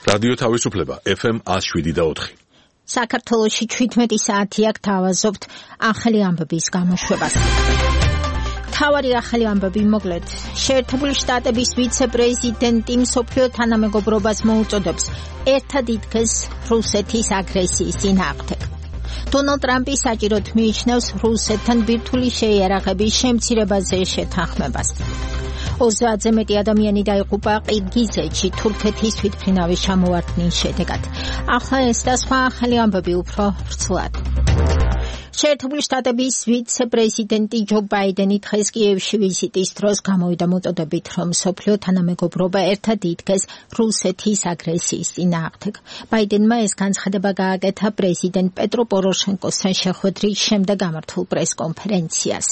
რადიო თავისუფლება FM 107.4. საქართველოში 17 საათია გთავაზობთ ახალი ამბების გამოშვებას. თავარი ახალი ამბები მოკლედ. შეერთებული შტატების ვიცე-პრეზიდენტი მსოფლიო თანამეგობრობას მოუწოდებს ერთად იდგეს რუსეთის აგრესიის წინააღმდეგ. დონალდ ტრამპი საჭიროდ მიიჩნევს რუსეთთან ბირთვული შეიარაღების შემცირებაზე შეთანხმებას. 30-ზე მეტი ადამიანი დაიღუპა ყირგიზეთში თურქეთის თვითმფრინავის ჩამოვარდნის შედეგად. ახლა ეს და სხვა ახალი ამბები უფრო ვრცლად. შეერთებული შტატების ვიცე-პრეზიდენტი ჯო ბაიდენი დღეს კიევში ვიზიტის დროს გამოვიდა მოწოდებით, რომ მსოფლიო თანამეგობრობა ერთად იდგეს რუსეთის აგრესიის წინააღმდეგ. ბაიდენმა ეს განცხადება გააკეთა პრეზიდენტ პეტრო პოროშენკოსთან შეხვედრის შემდეგ გამართულ პრესკონფერენციაზე.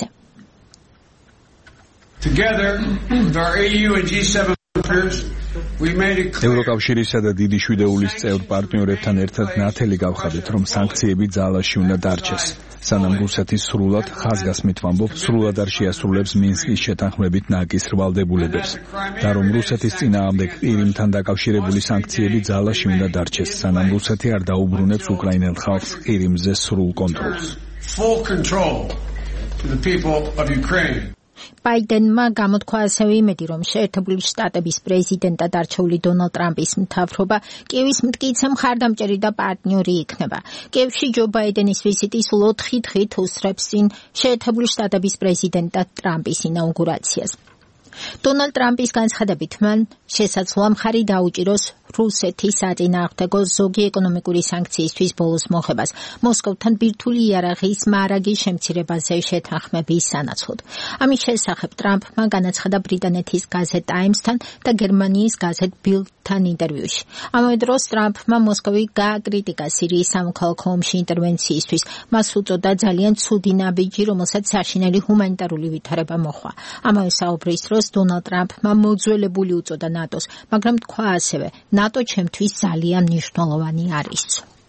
Together with our EU and G7 partners, we made it clear. ევროკავშირისა და დიდი შვიდეულის წევრ პარტნიორებთან ერთად ნათელი გავხადეთ, რომ სანქციები ძალაში უნდა დარჩეს. სანამ რუსეთის სრულად ხაზგასმით ვამბობ, სრულად არ შეასრულებს მინსკის შეთანხმებით ნაკის ვალდებულებებს და რომ რუსეთის წინააღმდეგ ყირიმთან დაკავშირებული სანქციები ძალაში უნდა დარჩეს, სანამ რუსეთი არ დაუბრუნებს უკრაინელ ხალხს ყირიმზე სრულ კონტროლს. Full control to the people of Ukraine. ბაიდენმა გამოთქვა ასევე იმედი, რომ შეერთებული შტატების პრეზიდენტად არჩეული დონალდ ტრამპის მთავრობა კიევის მტკიცე მხარდამჭერი და პარტნიორი იქნება. კიევში ჯო ბაიდენის ვიზიტი სულ 4 დღით უსწრებს წინ შეერთებული შტატების პრეზიდენტად ტრამპის ინაუგურაციას. დონალდ ტრამპის განცხადებით მან შესაძლოა მხარი დაუჭიროს რუსეთის საწინააღმდეგო ზოგი ეკონომიკური სანქციისთვის ბოლოს მოხებას მოსკოვთან ბირთვული იარაღის მარაგის შემცირებაზე შეთანხმების სანაცვლოდ. ამის შესახებ ტრამპმა განაცხადა ბრიტანეთის გაზეთ ტაიმსთან და გერმანიის გაზეთ ბილდთან ინტერვიუში. ამავე დროს ტრამპმა მოსკოვი გააკრიტიკა სირიის სამოქალაქო ომში ინტერვენციისთვის. მას უწოდა ძალიან ცუდი ნაბიჯი, რომელსაც საშინელი ჰუმანიტარული ვითარება მოჰყვა. ამავე საუბრის დროს დონალდ ტრამპმა მოძველებული უწოდა ნატოს, მაგრამ თქვა ასევე ნატო ჩემთვის ძალიან მნიშვნელოვანი არის.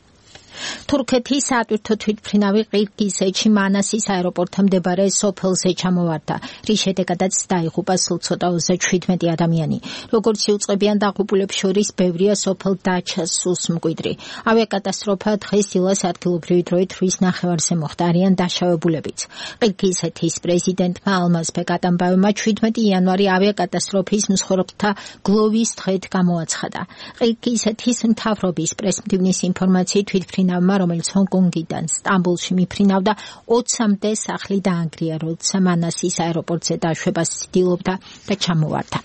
თურქეთის სატვირთო თვითმფრინავი ყირგიზეთში მანასის აეროპორტთან მდებარე სოფელზე ჩამოვარდა, რის შედეგადაც დაიღუპა სულ ცოტა 37 ადამიანი. როგორც იუწყებიან დაღუპულებს შორის ბევრია სოფელ დაჩას სუს მკვიდრი. ავიაკატასტროფა დღეს დილას ადგილობრივი დროით 8:30-ზე მოხდა, არიან დაშავებულებიც. ყირგიზეთის პრეზიდენტმა ალმაზბეკ ატამბაევმა 17 იანვარი ავიაკატასტროფის მსხვერპლთა გლოვის დღედ გამოაცხადა. ყირგიზეთის მთავრობის პრესმდივნის ინფორმაციით თვითმფრინავი რომელიც ჰონკონგიდან სტამბოლში მიფრინავდა 20-მდე სახლი დაანგრია, როცა მანასის აეროპორტზე დაშვებას ცდილობდა და ჩამოვარდა.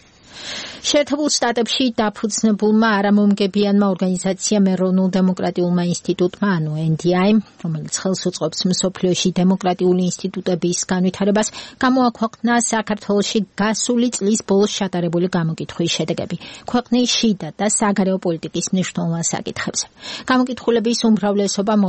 შეერთებულ შტატებში დაფუძნებულმა არამომგებიანმა ორგანიზაციამ ეროვნულ დემოკრატიულმა ინსტიტუტმა, ანუ NDI, რომელიც ხელს უწყობს მსოფლიოში დემოკრატიული ინსტიტუტების განვითარებას, გამოაქვეყნა საქართველოში გასული წლის ბოლოს ჩატარებული გამოკითხვის შედეგები ქვეყნის შიდა და საგარეო პოლიტიკის მნიშვნელოვან საკითხებზე. გამოკითხულების უმრავლესობამ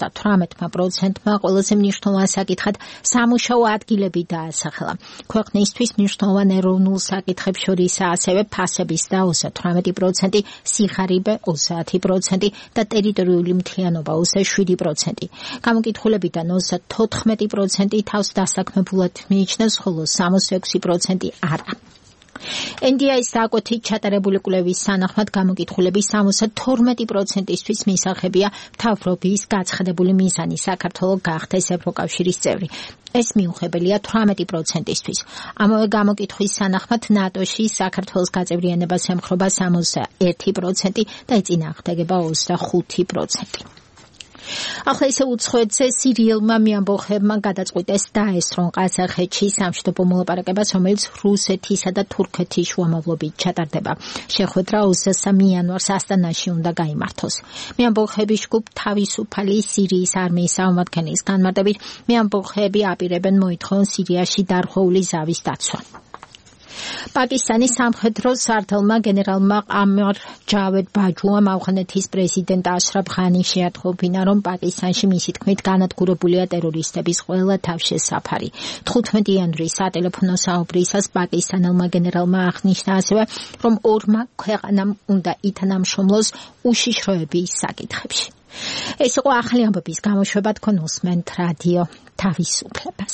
58%-მა ყველაზე მნიშვნელოვან საკითხად სამუშაო ადგილები დაასახელა. ქვეყნისთვის მნიშვნელოვან ეროვნულ საკითხებს შორისაა ასევე ფასების და 38%, სიხარიბე 30% და ტერიტორიული მთლიანობა 27%. გამოკითხულებიდან 34% თავს დასაქმებულად მიიჩნევს, ხოლო 66% არა. NDI-ის დაკვეთით ჩატარებული კვლევის სანახმად გამოკითხულების 72%-ისთვის მისაღებია მთავრობის გაცხადებული მიზანი საქართველოს გახდეს ევროკავშირის წევრი. ეს მიუღებელია 18%-ისთვის. ამავე გამოკითხვის სანახმად ნატოში საქართველოს გაწევრიანებას ემხრობა 61% და ეწინააღმდეგება 25%. ახლა ისე უცხოეთზე სირიელმა მიამბოხებმა გადაწყვიტეს დაესწრონ ყაზახეთში სამშვიდობო მოლაპარაკებას, რომელიც რუსეთისა და თურქეთის შუამავლობით ჩატარდება. შეხვედრა 23 იანვარს ასტანაში უნდა გაიმართოს. მიამბოხების ჯგუფ თავისუფალი სირიის არმიის წარმომადგენლის განმარტებით, მიამბოხები აპირებენ მოითხოვონ სირიაში დარღვეული ზავის დაცვა. პაკისტანის სამხედრო სარდალმა გენერალმა ყამარ ჯავედ ბაჯუამ ავღანეთის პრეზიდენტ აშრაფ ღანის შეატყობინა, რომ პაკისტანში მისი თქმით განადგურებულია ტერორისტების ყველა თავშესაფარი. 15 იანვრის სატელეფონო საუბრისას პაკისტანელმა გენერალმა აღნიშნა ასევე, რომ ორმა ქვეყანამ უნდა ითანამშრომლოს უშიშროების საკითხებში. ეს იყო ახალი ამბების გამოშვება, თქვენ უსმენთ რადიო თავისუფლებას.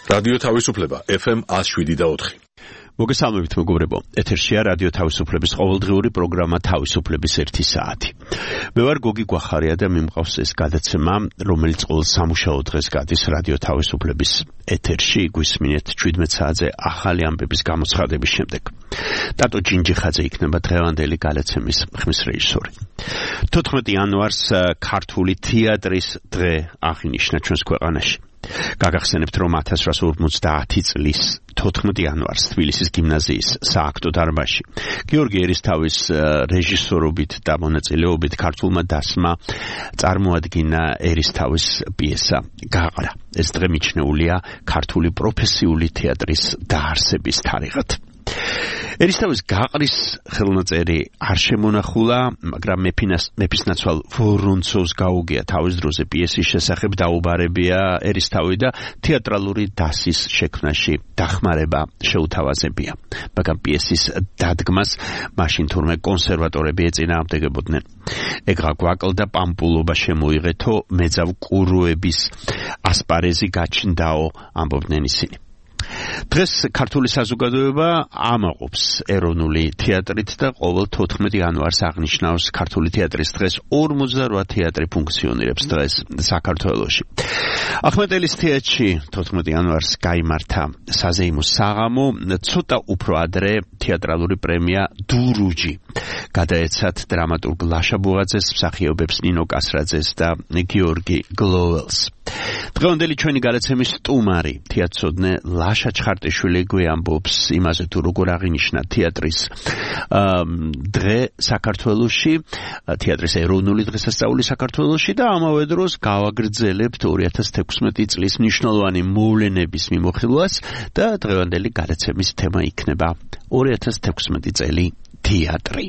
რადიო თავისუფლება FM 107.4. მოგესალმებით მეგობრებო, ეთერშია რადიო თავისუფლების ყოველდღიური პროგრამა თავისუფლების 1 საათი. მე ვარ გოგი გვახარია და მიმყავს ეს გადაცემა, რომელიც ყოველ სამუშაო დღეს გადის რადიო თავისუფლების ეთერში, გვისმინეთ 17 საათზე ახალი ამბების გამოცხადების შემდეგ. ტატო ჯინჯიხაძე იქნება დღევანდელი გადაცემის ხმის რეჟისორი. 14 იანვარს ქართული თეატრის დღე აღინიშნა ჩვენს ქვეყანაში. გაგახსენებთ, რომ 1850 წლის 14 იანვარს თბილისის გიმნაზიის სააქტო დარბაზში გიორგი ერისთავის რეჟისორობით და მონაწილეობით ქართულმა დასმა წარმოადგინა ერისთავის პიესა გაყრა. ეს დღე მიჩნეულია ქართული პროფესიული თეატრის დაარსების თარიღად. ერისთავის გაყრის ხელნაწერი არ შემონახულა, მაგრამ მეფისნაცვალ ვორონცოვს გაუგია თავის დროზე პიესის შესახებ დაუბარებია ერისთავი და თეატრალური დასის შექმნაში დახმარება შეუთავაზებია. მაგრამ პიესის დადგმას მაშინ თურმე კონსერვატორები ეწინააღმდეგებოდნენ. ეგრა გვაკლდა პამპულობა შემოიღეთო, მეძავ კურუების ასპარეზი გაჩნდაო, ამბობდნენ ისინი. დღეს ქართული საზოგადოება ამაყობს ეროვნული თეატრით და ყოველ 14 იანვარს აღნიშნავს ქართული თეატრის დღეს. 48 თეატრი ფუნქციონირებს დღეს საქართველოში. ახმეტელის თეატრში 14 იანვარს გაიმართა საზეიმო საღამო, ცოტა უფრო ადრე თეატრალური პრემია დურუჯი გადაეცათ დრამატურგ ლაშა ბუღაძეს, მსახიობებს ნინო კასრაძეს და გიორგი გლოველს. დღევანდელი ჩვენი გადაცემის სტუმარი თეატროდნე ლაშა ჩხარტიშვილი გვიამბობს იმაზე, თუ როგორ აღინიშნა თეატრის დღე საქართველოში, თეატრის ეროვნული დღესასწაული საქართველოში და ამავე დროს გავაგრძელებთ 2016 წლის მნიშვნელოვანი მოვლენების მიმოხილვას და დღევანდელი გადაცემის თემა იქნება 2016 წელი თეატრი.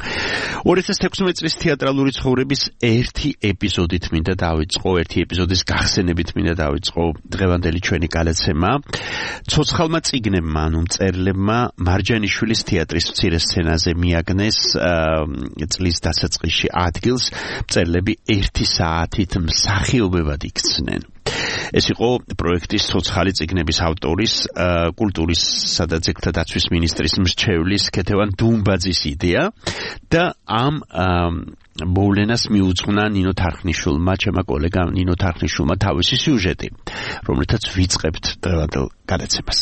2016 წლის თეატრალური ცხოვრების ერთი ეპიზოდით მინდა დავიწყო, ერთი ეპიზოდის გახსენებით მინდა დავიწყო დღევანდელი ჩვენი გადაცემა. ცოცხალმა წიგნებმა, ანუ მწერლებმა მარჯანიშვილის თეატრის მცირე სცენაზე მიაგნეს წლის დასაწყისში ადგილს, მწერლები 1 საათით მსახიობებად იქცნენ. ეს იყო პროექტის ცოცხალი წიგნების ავტორის, კულტურისა და ძეგლთა დაცვის მინისტრის მრჩევლის ქეთევან დუმბაძის იდეა და ამ მოვლენას მიუძღვნა ნინო თარხნიშვილმა, ჩემმა კოლეგამ ნინო თარხნიშვილმა თავისი სიუჟეტი, რომლითაც ვიწყებთ დღევანდელ გადაცემას.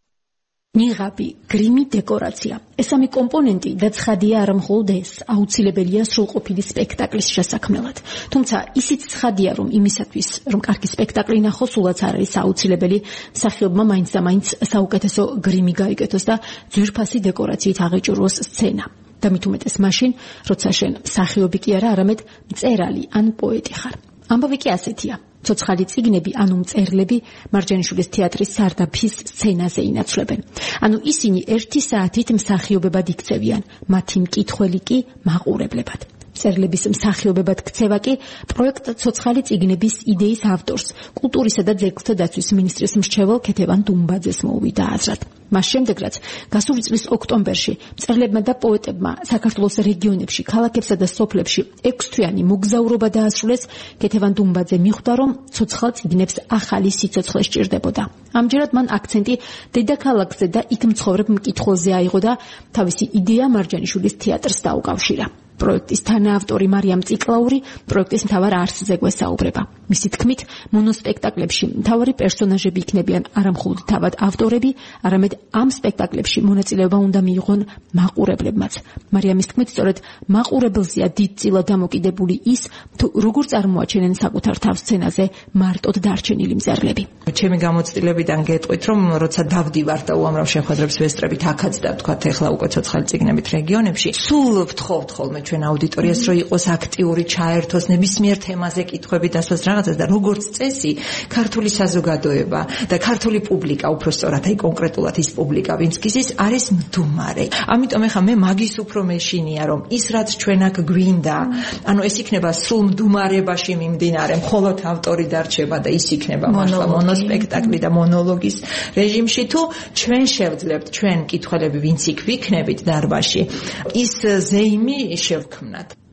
ნიღაბი, გრიმი, დეკორაცია. ეს სამი კომპონენტი და ცხადია არა მხოლოდ ეს, აუცილებელია სრულყოფილი სპექტაკლის შესაქმნელად. თუმცა ისიც ცხადია, რომ იმისათვის, რომ კარგი სპექტაკლი ნახოს, სულაც არ არის აუცილებელი მსახიობმა მაინც და მაინც საუკეთესო გრიმი გაიგეთოს და ძვირფასი დეკორაციით აღეჭურვოს სცენა. და მით უმეტეს მაშინ, როცა შენ მსახიობი კი არა, არამედ მწერალი ან პოეტი ხარ. ამბავი კი ასეთია. ცოცხალი წიგნები, ანუ მწერლები მარჯანიშვილის თეატრის სარდაფის სცენაზე ინაცვლებენ. ანუ ისინი 1 საათით მსახიობებად იქცევიან, მათი მკითხველი კი მაყურებლებად. მწერლების მსახიობებად ქცევა კი პროექტ ცოცხალი წიგნების იდეის ავტორს, კულტურისა და ძეგლთა დაცვის მინისტრის მრჩევალ ქეთევან დუმბაძეს მოუვიდა აზრად. მას შემდეგ, რაც გასული წლის ოქტომბერში მწერლებმა და პოეტებმა საქართველოს რეგიონებში, ქალაქებსა და სოფლებში 6 თვიანი მოგზაურობა დაასრულეს, ქეთევან დუმბაძე მიხვდა, რომ ცოცხალ წიგნებს ახალი სიცოცხლე სჭირდებოდა. ამჯერად მან აქცენტი დედაქალაქზე და იქ მცხოვრებ მკითხველზე აიღო და თავისი იდეა მარჯანიშვილის თეატრს დაუკავშირა. პროექტის თანაავტორი მარიამ ციკლაური პროექტის მთავარ არსზე გვესაუბრება. მისი თქმით, მონოსპექტაკლებში მთავარი პერსონაჟები იქნებიან არა მხოლოდ თავად ავტორები, არამედ ამ სპექტაკლებში მონაწილეობა უნდა მიიღონ მაყურებლებმაც. მარიამის თქმით, სწორედ მაყურებელზეა დიდწილად დამოკიდებული ის, თუ როგორ წარმოაჩენენ საკუთარ თავს სცენაზე მარტოდ დარჩენილი მწერლები. ჩემი გამოცდილებიდან გეტყვით, რომ როცა დავდივარ და უამრავ შეხვედრებს ვესწრებით აქაც და თქვათ ეხლა უკვე ცოცხალი წიგნებით რეგიონებში, სულ ვთხოვთ ხოლმე ჩვენ აუდიტორიას, რომ იყოს აქტიური, ჩაერთოს ნებისმიერ თემაზე კითხვები დასვას რაღაცას და როგორც წესი, ქართული საზოგადოება და ქართული პუბლიკა, უფრო სწორად, აი კონკრეტულად ის პუბლიკა, ვინც გიზის, არის მდუმარე. ამიტომ ეხლა მე მაგის უფრო მეშინია, რომ ის რაც ჩვენ აქ გვინდა, ანუ ეს იქნება სულ მდუმარებაში მიმდინარე, მხოლოდ ავტორი დარჩება და ის იქნება მართლა მონოსპექტაკლი და მონოლოგის რეჟიმში, თუ ჩვენ შევძლებთ, ჩვენ კითხველები, ვინც იქ ვიქნებით დარბაზში, ის ზეიმი შევქმნათ.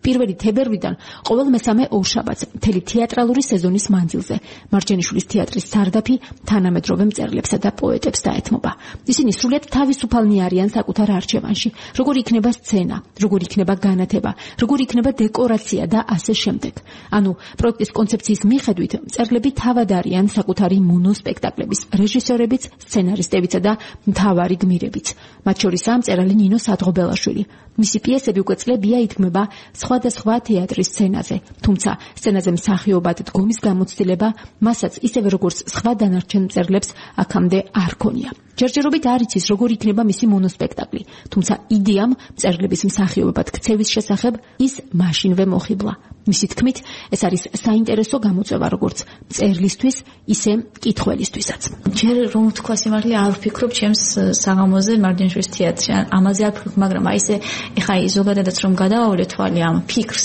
პირველი თებერვლიდან ყოველ მესამე ორშაბათს მთელი თეატრალური სეზონის მანძილზე მარჯანიშვილის თეატრის სარდაფი თანამედროვე მწერლებსა და პოეტებს დაეთმობა. ისინი სრულიად თავისუფალნი არიან საკუთარ არჩევანში. როგორ იქნება სცენა, როგორ იქნება განათება, როგორ იქნება დეკორაცია და ასე შემდეგ. ანუ პროექტის კონცეფციის მიხედვით მწერლები თავად არიან საკუთარი მონოსპექტაკლების რეჟისორებიც, სცენარისტებიც და მთავარი გმირებიც. მათ შორისაა მწერალი ნინო სადღობელაშვილი. მისი პიესები უკვე წლებია ითქმება სხვადასხვა თეატრის სცენაზე, თუმცა სცენაზე მსახიობად დგომის გამოცდილება მასაც ისევე როგორც სხვა დანარჩენ მწერლებს აქამდე არ ქონია. ჯერჯერობით არ იცის როგორ იქნება მისი მონოსპექტაკლი, თუმცა იდეამ მწერლების მსახიობად ქცევის შესახებ ის მაშინვე მოხიბლა. მისი თქმით, ეს არის საინტერესო გამოწვევა როგორც მწერლისთვის, ისე მკითხველისთვისაც. ჯერ რომ თქვა სიმართლე არ ვფიქრობ ჩემს საღამოზე მარჯანიშვილის თეატრში, ამაზე არ ვფიქრობ, მაგრამ აი ესე ეხა ზოგადადაც რომ გადავავლე თვალი ამ ფიქრს,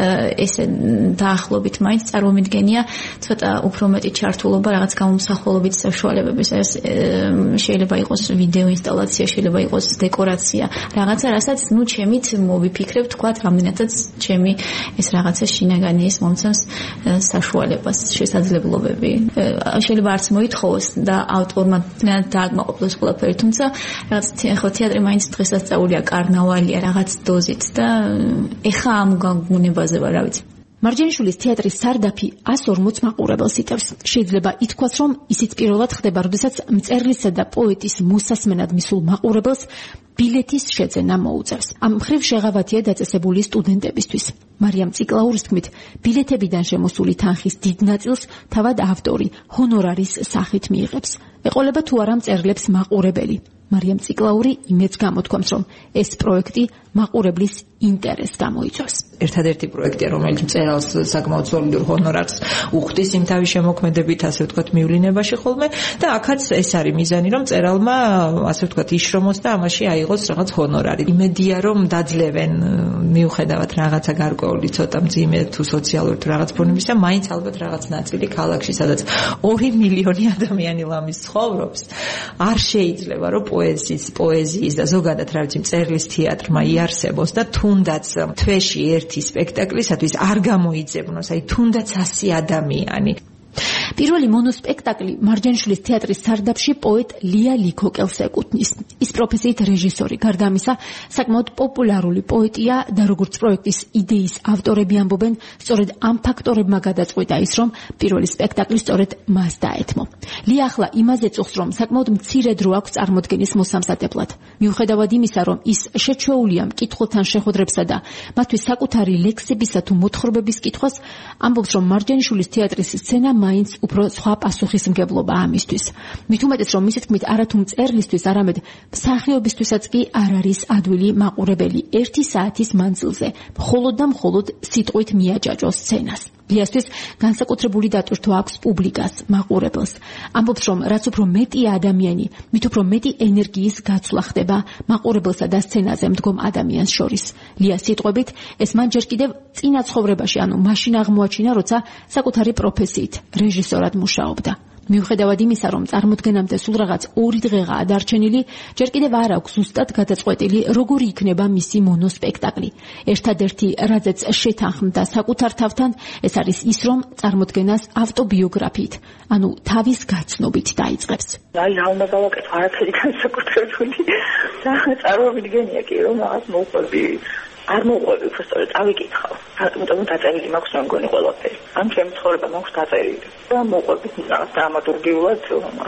ესე დაახლოებით მაინც წარმომიდგენია ცოტა უფრო მეტი ჩართულობა რაღაც გამომსახველობით საშუალებების, ეს შეიძლება იყოს ვიდეო ინსტალაცია, შეიძლება იყოს დეკორაცია, რაღაცა, რასაც ნუ ჩემით მოვიფიქრებ, თქვა რამდენადაც ჩემი ეს რაღაცა შინაგანი ის მომცემს საშუალებას, შესაძლებლობები. შეიძლება არც მოითხოვოს და ავტორმა დააკმაყოფილოს ყველაფერი, თუმცა რაღაც ხო თეატრი მაინც დღესასწაულია, კარნავალია რაღაც დოზით და ეხა ამ გაგუნებაზე ვარ, რა ვიცი. მარჯანიშვილის თეატრის სარდაფი 140 მაყურებელს იტევს. შეიძლება ითქვას, რომ ისიც პირველად ხდება, როდესაც მწერლისა და პოეტის მოსასმენად მისულ მაყურებელს ბილეთის შეძენა მოუწევს. ამ მხრივ შეღავათია დაწესებული სტუდენტებისთვის. მარიამ ციკლაურის თქმით, ბილეთებიდან შემოსული თანხის დიდ ნაწილს თავად ავტორი ჰონორარის სახით მიიღებს. ეყოლება თუ არა მწერლებს მაყურებელი. მარიამ ციკლაური იმედს გამოთქვამს, რომ ეს პროექტი მაყურებლის ინტერესს გამოიწვევს. ერთადერთი პროექტია, რომელიც მწერალს საკმაოდ სოლიდურ ჰონორარს უხდის იმ თავის შემოქმედებით, ასე ვთქვათ, მივლინებაში ხოლმე და აქაც ეს არის მიზანი, რომ მწერალმა, ასე ვთქვათ, იშრომოს და ამაში აიღოს რაღაც ჰონორარი. იმედია, რომ დაძლევენ მიუხედავად რაღაცა გარკვეული ცოტა მძიმე თუ სოციალური თუ რაღაც ფორმების და მაინც ალბათ რაღაც ნაწილი ქალაქში, სადაც 2 მილიონი ადამიანი ლამის ცხოვრობს, არ შეიძლება, რომ პოეზიის და ზოგადად რა ვიცი მწერლის თეატრმა იარსებოს და თუნდაც თვეში ერთი სპექტაკლისათვის არ გამოიძებნოს, აი თუნდაც 100 ადამიანი. პირველი მონოსპექტაკლი მარჯანიშვილის თეატრის სარდაფში პოეტ ლია ლიქოკელს ეკუთვნის. ის პროფესიით რეჟისორი, გარდა ამისა, საკმაოდ პოპულარული პოეტია და როგორც პროექტის იდეის ავტორები ამბობენ, სწორედ ამ ფაქტორებმა გადაწყვიტა ის, რომ პირველი სპექტაკლი სწორედ მას დაეთმო. ლია ახლა იმაზე წუხს, რომ საკმაოდ მცირე დრო აქვს წარმოდგენის მოსამზადებლად. მიუხედავად იმისა, რომ ის შეჩვეულია მკითხველთან შეხვედრებსა და მათთვის საკუთარი ლექსებისა თუ მოთხრობების კითხვას, ამბობს, რომ მარჯანიშვილის თეატრის სცენა მაინც უფრო სხვა პასუხისმგებლობა ამისთვის. მით უმეტეს, რომ მისი თქმით, არათუ მწერლისთვის, არამედ მსახიობისთვისაც კი არ არის ადვილი მაყურებელი 1 საათის მანძილზე, მხოლოდ და მხოლოდ სიტყვით მიაჯაჭოს სცენას. ლიასთვის განსაკუთრებული დატვირთვა აქვს პუბლიკას, მაყურებელს. ამბობს, რომ რაც უფრო მეტი ადამიანი, მით უფრო მეტი ენერგიის გაცვლა ხდება მაყურებელსა და სცენაზე მდგომ ადამიანს შორის. ლიას სიტყვებით, ეს მან ჯერ კიდევ წინა ცხოვრებაში, ანუ მაშინ აღმოაჩინა, როცა საკუთარი პროფესიით რეჟისორად მუშაობდა. მიუხედავად იმისა, რომ წარმოდგენამდე სულ რაღაც 2 დღეღაა დარჩენილი, ჯერ კიდევ არ აქვს ზუსტად გადაწყვეტილი, როგორი იქნება მისი მონოსპექტაკლი. ერთადერთი, რაზეც შეთანხმდა საკუთარ თავთან, ეს არის ის, რომ წარმოდგენას ავტობიოგრაფიით, ანუ თავის გაცნობით დაიწყებს. აი, რა უნდა გავაკეთო, არაფერი განსაკუთრებული. წარმოვიდგენია კი, რომ რაღაც მოუყვები. არ მოუყვები, უბრალოდ წავიკითხავ. რატომ დაწერილი მაქვს რა მგონი ყველაფერი. ამ ჩემი ცხოვრება მაქვს დაწერილი. და მოუყვები რაღაც დრამატურგიულად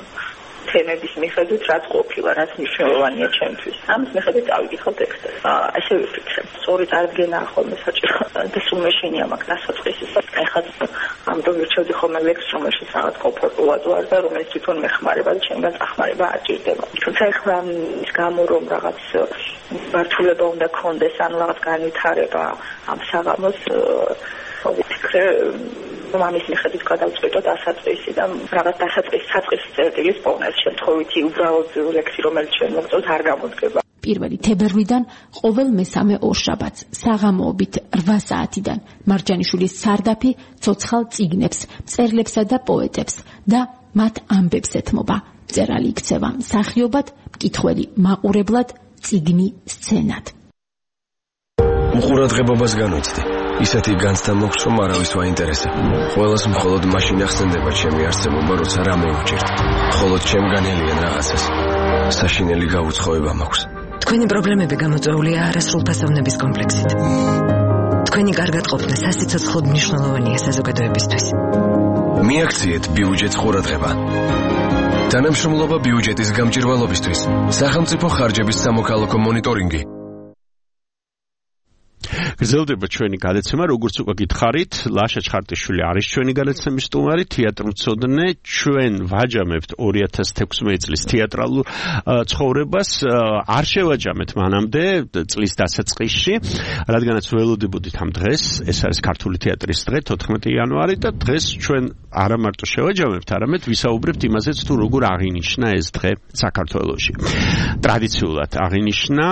თემების მიხედვით რაც ყოფილა, რაც მნიშვნელოვანია ჩემთვის. ამის მიხედვით წავიკითხავ ტექსტებს. ასე ვიფიქრე. სწორი წარდგენა ხოლმე საჭირო. და სულ მეშინია მაგ დასაწყისი. ეხლა ამ დრო ვირჩევდი ხოლმე ლექს, რომელშიც რაღაც კომფორტულად ვარ და რომელიც თვითონ მეხმარება და ჩემგან წახმარება არ ჭირდება. თუმცა ეხლა ის გამო რომ რაღაც მართულება უნდა კონდეს, ან რაღაც განვითარება ამ საღამოს ვიფიქრე, რომ ამის მიხედვით გადავწყვიტო დასაწყისი და რაღაც საწყისი წერტილის პოვნა შემთხვევითი უბრალოდ ლექსი, რომელიც ჩვენ მოგწონთ, არ გამოდგება. 1 თებერვლიდან ყოველ მესამე ორშაბათს საღამოობით 8 საათიდან მარჯანიშვილის სარდაფი ცოცხალ წიგნებს, მწერლებსა და პოეტებს და მათ ამბებს ეთმობა. მწერალი იქცევა მსახიობად, მკითხველი მაყურებლად, წიგნი სცენად. უყურადღებობას განვიცდი. ისეთი განცდა მოქვს, რომ არავის ვაინტერესებ. ყველას მხოლოდ მაშინ ახსენდება ჩემი არსებობა, როცა რამე უჭირთ. მხოლოდ ჩემგანელიან რაღაცას. საშინელი გაუცხოება მაქვს. თქვენი პრობლემები გამოწვეულია არასრულფასოვნების კომპლექსით. თქვენი კარგად ყოფნა სასიცოცხლოდ მნიშვნელოვანია საზოგადოებისთვის. მიაქციეთ ბიუჯეტს ყურადღება. თანამშრომლობა ბიუჯეტის გამჭირვალობისთვის. სახელმწიფო ხარჯების სამოქალაქო მონიტორინგი. გრძელდება ჩვენი გადაცემა, როგორც უკვე გითხარით, ლაშა ჩხარტიშვილი არის ჩვენი გადაცემის სტუმარი, თეატრმცოდნე. ჩვენ ვაჯამებთ 2016 წლის თეატრალურ ცხოვრებას, არ შევაჯამეთ მანამდე წლის დასაწყისში, რადგანაც ველოდებოდით ამ დღეს, ეს არის ქართული თეატრის დღე, 14 იანვარი და დღეს ჩვენ არა მარტო შევაჯამებთ, არამედ ვისაუბრებთ იმაზეც, თუ როგორ აღინიშნა ეს დღე საქართველოში. ტრადიციულად აღინიშნა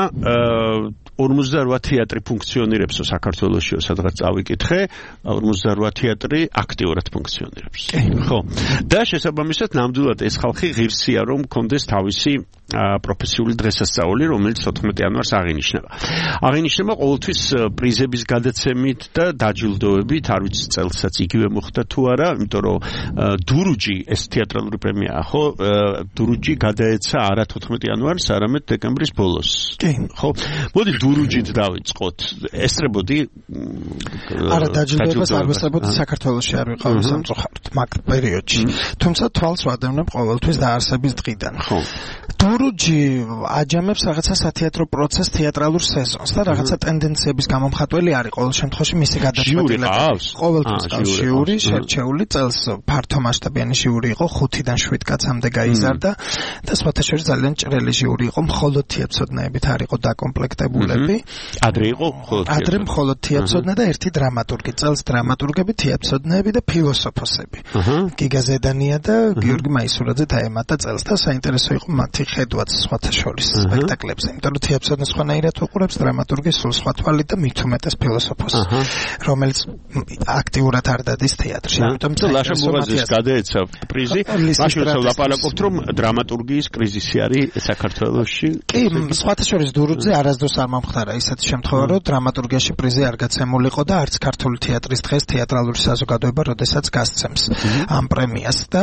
48 თეატრი ფუნქციონირებს საქართველოში, სადღაც წავიკითხე, 48 თეატრი აქტიურად ფუნქციონირებს. ხო. და შესაბამისად ნამდვილად ეს ხალხი ღირსია, რომ კონდეს თავისი პროფესიული დღესასწაული, რომელიც 14 იანვარს აღინიშნება. აღინიშნება ყოველთვის პრიზების გადაცემით და დაჯილდოებით, არ ვიცი წელსაც იგივე მოხდა თუ არა, იმიტომ რომ დურუჯი ეს თეატრალური პრემიაა, ხო? დურუჯი გადაეცა არა 14 იანვარს, არამედ დეკემბრის ბოლოს. ხო? მოდი დურუჯით დავიწყოთ. ესწრებოდი არა დაჯილდოებას არ ვესწრებოდი, საქართველოში არ ვიყავი სამწუხაროდ მაგ პერიოდში. თუმცა თვალს ვადევნებ ყოველთვის დაარსების დღიდან. ხო. დურუჯი აჯამებს რაღაცა სათეატრო პროცესს, თეატრალურ სეზონს და რაღაცა ტენდენციების გამომხატველი არის ყოველ შემთხვევაში მისი გადაწყვეტილება. ყოველთვის ყავს ჟიური, შერჩეული, წელს ფართო მასშტაბიანი ჟიური იყო, 5-დან 7 კაცამდე გაიზარდა და სხვათა შორის ძალიან ჭრელი ჟიური იყო, მხოლოდ თეატრმცოდნეებით არ იყო დაკომპლექტებულები. ადრე იყო ადრე მხოლოდ თეატრმცოდნე და ერთი დრამატურგი, წელს დრამატურგები, თეატრმცოდნეები და ფილოსოფოსები. გიგა ზედანია და გიორგი მაისურაძე დაემატა წელს და საინტერესო იყო მათი ხედვაც სხვათა შორის სპექტაკლებზე, იმიტომ რომ თეატრმცოდნე სხვანაირად უყურებს, დრამატურგი სულ სხვა თვალით და მით უმეტეს ფილოსოფოსს, რომელიც აქტიურად არ დადის თეატრში. ამიტომ ლაშა ბუღაძეს გადაეცა პრიზი, მაშინ ლაპარაკობთ, რომ დრამატურგიის კრიზისი არის საქართველოში. კი, სხვათა შორის დურუჯზე არასდროს არ მომხდარა ისეთი შემთხვევა, რომ დრამატურგიაში პრიზი არ გაცემულიყო და არც ქართული თეატრის დღეს თეატრალური საზოგადოება როდესაც გასცემს ამ პრემიას და